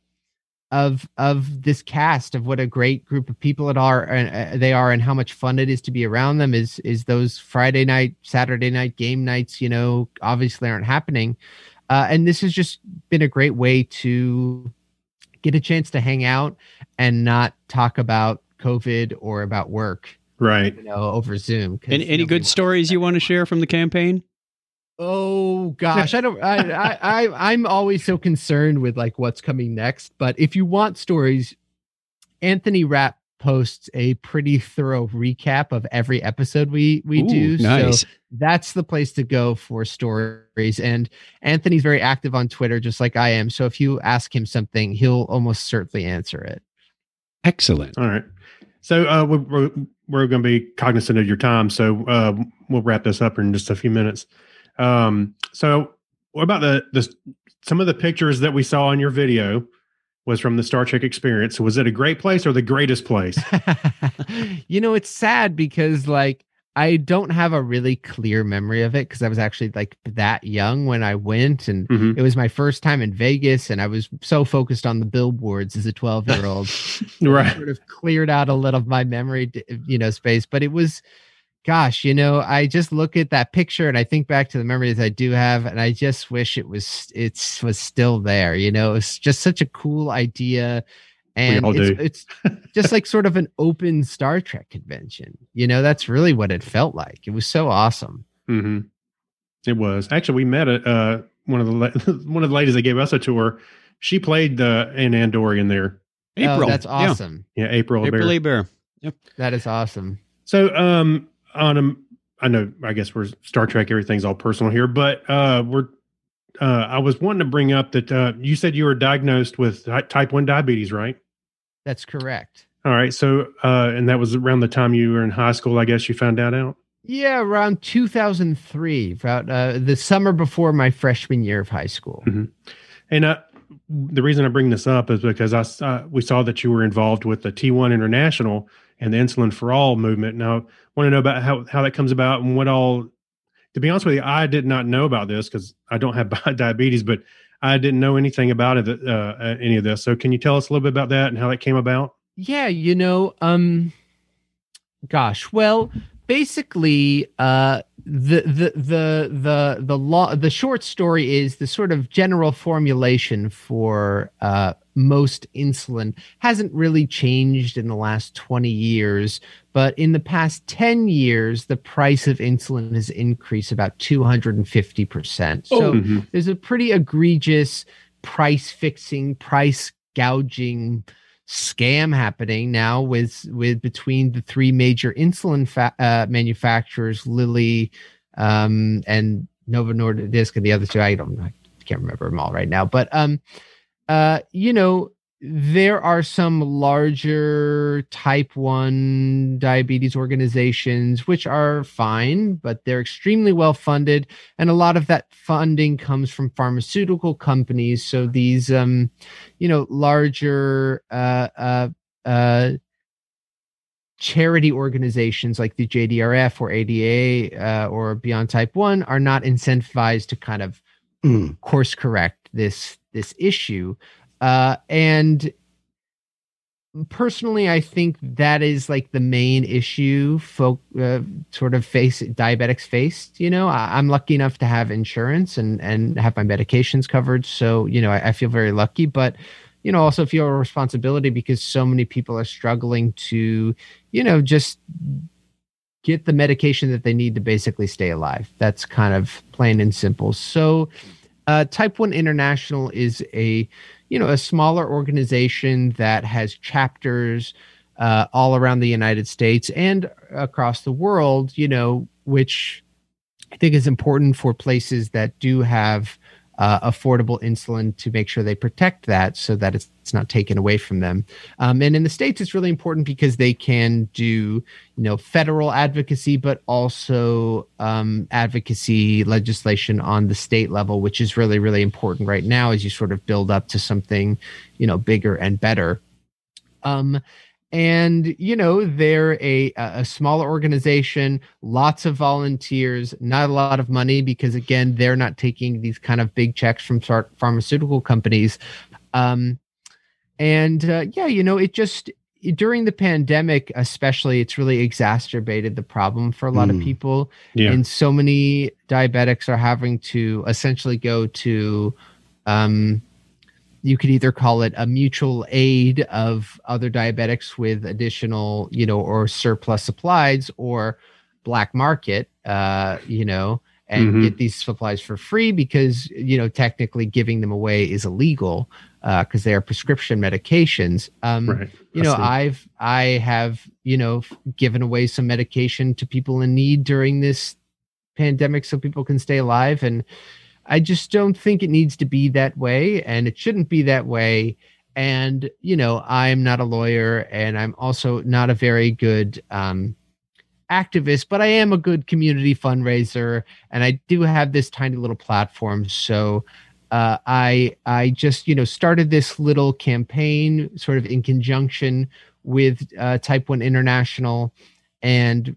this cast, of what a great group of people they are, and how much fun it is to be around them. Is those Friday night, Saturday night game nights, obviously aren't happening. And this has just been a great way to get a chance to hang out and not talk about COVID or about work, right? Over Zoom. Any good stories you want to share from the campaign? Oh gosh, I'm always so concerned with like what's coming next. But if you want stories, Anthony Rapp posts a pretty thorough recap of every episode we do. Nice. So that's the place to go for stories. And Anthony's very active on Twitter, just like I am. So if you ask him something, he'll almost certainly answer it. Excellent. All right. So we're going to be cognizant of your time. So we'll wrap this up in just a few minutes. So what about the some of the pictures that we saw in your video was from the Star Trek experience? So was it a great place or the greatest place? It's sad because like I don't have a really clear memory of it because I was actually like that young when I went, and it was my first time in Vegas, and I was so focused on the billboards as a 12-year-old. Right. Sort of cleared out a little of my memory, space. But it was, gosh, I just look at that picture and I think back to the memories I do have, and I just wish it was still there. It's just such a cool idea. And it's just like sort of an open Star Trek convention. That's really what it felt like. It was so awesome. Mm-hmm. It was. Actually, we met one of the ladies that gave us a tour. She played an Andorian there. April. Oh, that's awesome. Yeah, April Bear. Yep. That is awesome. So, I guess we're Star Trek. Everything's all personal here, but I was wanting to bring up that you said you were diagnosed with type 1 diabetes, right? That's correct. All right. So, and that was around the time you were in high school, I guess you found that out? Yeah, around 2003, about the summer before my freshman year of high school. Mm-hmm. And the reason I bring this up is because we saw that you were involved with the T1 International and the Insulin for All movement. Now, I want to know about how that comes about and what all. To be honest with you, I did not know about this because I don't have diabetes, but I didn't know anything about it, any of this. So, can you tell us a little bit about that and how that came about? Yeah, gosh, well, basically, the short story is the sort of general formulation for most insulin hasn't really changed in the last 20 years, but in the past 10 years, the price of insulin has increased about 250%. So there's a pretty egregious price fixing, price gouging scam happening now with between the three major insulin manufacturers, Lilly and Novo Nordisk, and the other two. I can't remember them all right now, but there are some larger type 1 diabetes organizations which are fine, but they're extremely well funded, and a lot of that funding comes from pharmaceutical companies. So these larger charity organizations like the JDRF or ADA or Beyond Type 1 are not incentivized to kind of course correct this issue. And personally, I think that is like the main issue diabetics face. I'm lucky enough to have insurance and have my medications covered. So, I feel very lucky, but, also feel a responsibility because so many people are struggling to, just get the medication that they need to basically stay alive. That's kind of plain and simple. So, Type 1 International is a smaller organization that has chapters all around the United States and across the world, which I think is important for places that do have affordable insulin to make sure they protect that so that it's not taken away from them. And in the States, it's really important because they can do, federal advocacy, but also advocacy legislation on the state level, which is really, really important right now as you sort of build up to something, bigger and better. And, they're a smaller organization, lots of volunteers, not a lot of money because, again, they're not taking these kind of big checks from pharmaceutical companies. It just during the pandemic, especially, it's really exacerbated the problem for a lot of people. Yeah. And so many diabetics are having to essentially go to you could either call it a mutual aid of other diabetics with additional, or surplus supplies, or black market, and get these supplies for free because, technically giving them away is illegal because they are prescription medications. Right. I have, given away some medication to people in need during this pandemic so people can stay alive. And I just don't think it needs to be that way, and it shouldn't be that way. And, I'm not a lawyer, and I'm also not a very good activist, but I am a good community fundraiser, and I do have this tiny little platform. So I just, started this little campaign sort of in conjunction with Type 1 International. And,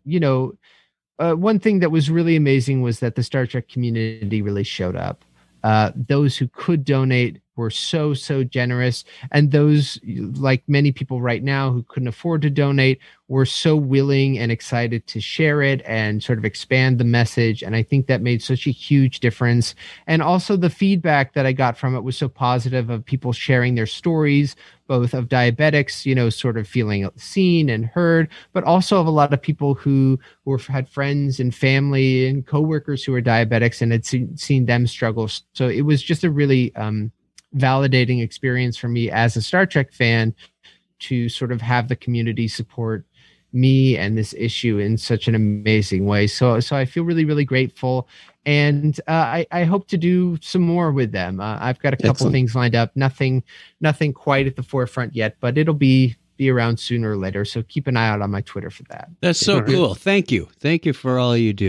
one thing that was really amazing was that the Star Trek community really showed up. Those who could donate were so generous. And those, like many people right now who couldn't afford to donate, were so willing and excited to share it and sort of expand the message. And I think that made such a huge difference. And also the feedback that I got from it was so positive, of people sharing their stories, both of diabetics, sort of feeling seen and heard, but also of a lot of people who had friends and family and coworkers who were diabetics and had seen them struggle. So it was just a really validating experience for me as a Star Trek fan to sort of have the community support me and this issue in such an amazing way. So I feel really, really grateful. And I hope to do some more with them. I've got a couple of things lined up, nothing quite at the forefront yet, but it'll be around sooner or later. So keep an eye out on my Twitter for that. That's so cool. Thank you. Thank you for all you do.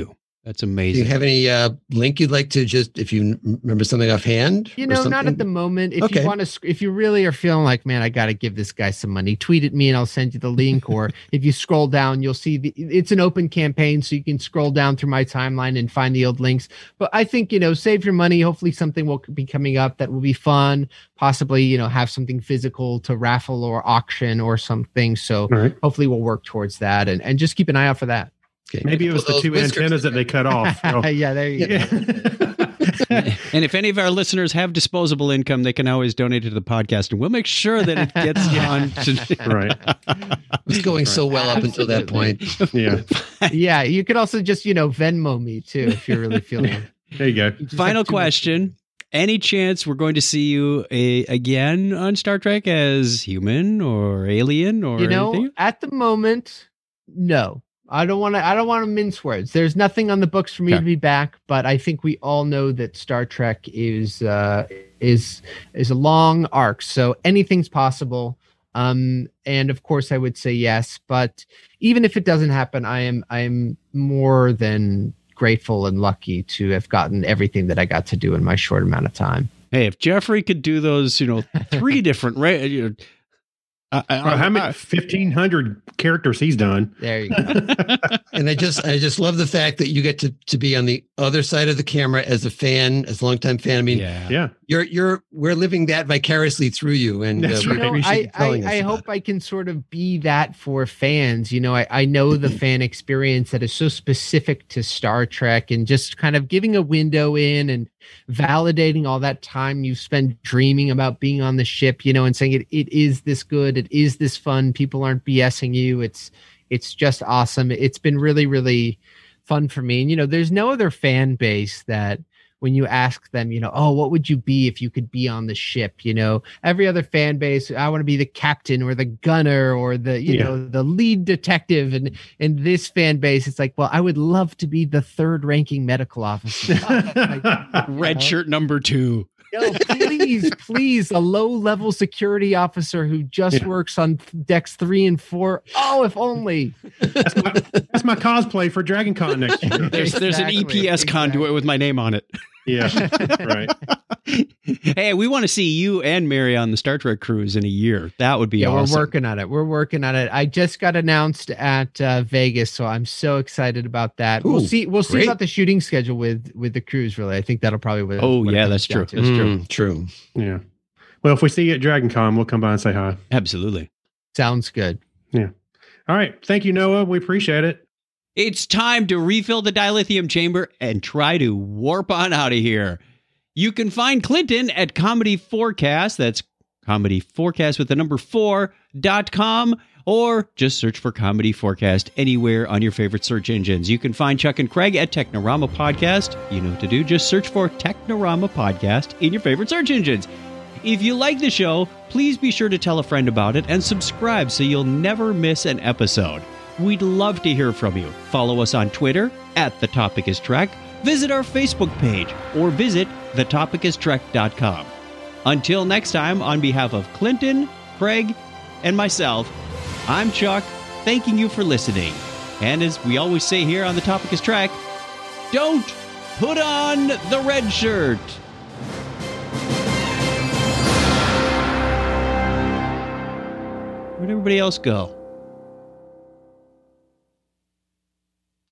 That's Do amazing. you have any link you'd like to just, if you remember something offhand? You or know, not something? at the moment. If Okay. you want to, if you really are feeling like, man, I got to give this guy some money, tweet at me and I'll send you the link. Or if you scroll down, you'll see it's an open campaign, so you can scroll down through my timeline and find the old links. But I think, save your money. Hopefully something will be coming up that will be fun. Possibly, have something physical to raffle or auction or something. So All right. hopefully we'll work towards that and just keep an eye out for that. Okay. Maybe it was the Those 2 whiskers antennas that they cut off. Oh. Yeah, there you go. And if any of our listeners have disposable income, they can always donate it to the podcast, and we'll make sure that it gets on. Right. It was going so well up until that point. Yeah. Yeah, you could also just, Venmo me too if you're really feeling it. There you go. Just Final have too much- question. Any chance we're going to see you again on Star Trek as human or alien or anything? At the moment, no. I don't want to mince words. There's nothing on the books for me Okay. to be back, but I think we all know that Star Trek is a long arc, so anything's possible. And of course, I would say yes, but even if it doesn't happen, I am more than grateful and lucky to have gotten everything that I got to do in my short amount of time. Hey, if Jeffrey could do those, 3 different, How many 1,500 characters he's done? There you go. And I just love the fact that you get to be on the other side of the camera as a fan, as a longtime fan. I mean, yeah. Yeah. we're living that vicariously through you, and That's we right. appreciate you telling us. I hope I can sort of be that for fans. I know the fan experience that is so specific to Star Trek, and just kind of giving a window in and validating all that time you spend dreaming about being on the ship, and saying it is this good, it is this fun. People aren't BSing you. It's just awesome. It's been really, really fun for me. And, there's no other fan base that when you ask them, oh, what would you be if you could be on the ship? Every other fan base, I want to be the captain or the gunner or the, the lead detective. And in this fan base, it's like, well, I would love to be the third ranking medical officer. Red shirt number 2. No, please, a low-level security officer who just works on decks 3 and 4. Oh, if only. That's my cosplay for Dragon Con next year. There's an Exactly, EPS conduit with my name on it. Yeah. Right. Hey, we want to see you and Mary on the Star Trek cruise in a year. That would be awesome. We're working on it. I just got announced at Vegas, so I'm so excited about that. Ooh, we'll see great. about the shooting schedule with the cruise. Really, I think that'll probably. What yeah, it that's comes true. down to. That's true. True. Yeah. Well, if we see you at Dragon Con, we'll come by and say hi. Absolutely. Sounds good. All right. Thank you, Noah. We appreciate it. It's time to refill the dilithium chamber and try to warp on out of here. You can find Clinton at Comedy Forecast. That's Comedy Forecast with the number 4.com, or just search for Comedy Forecast anywhere on your favorite search engines. You can find Chuck and Craig at Technorama Podcast. You know what to do. Just search for Technorama Podcast in your favorite search engines. If you like the show, please be sure to tell a friend about it and subscribe so you'll never miss an episode. We'd love to hear from you. Follow us on Twitter at The Topic is Trek. Visit our Facebook page or visit thetopicistrek.com. Until next time, on behalf of Clinton, Craig, and myself, I'm Chuck, thanking you for listening. And as we always say here on The Topic is Trek, don't put on the red shirt. Where'd everybody else go?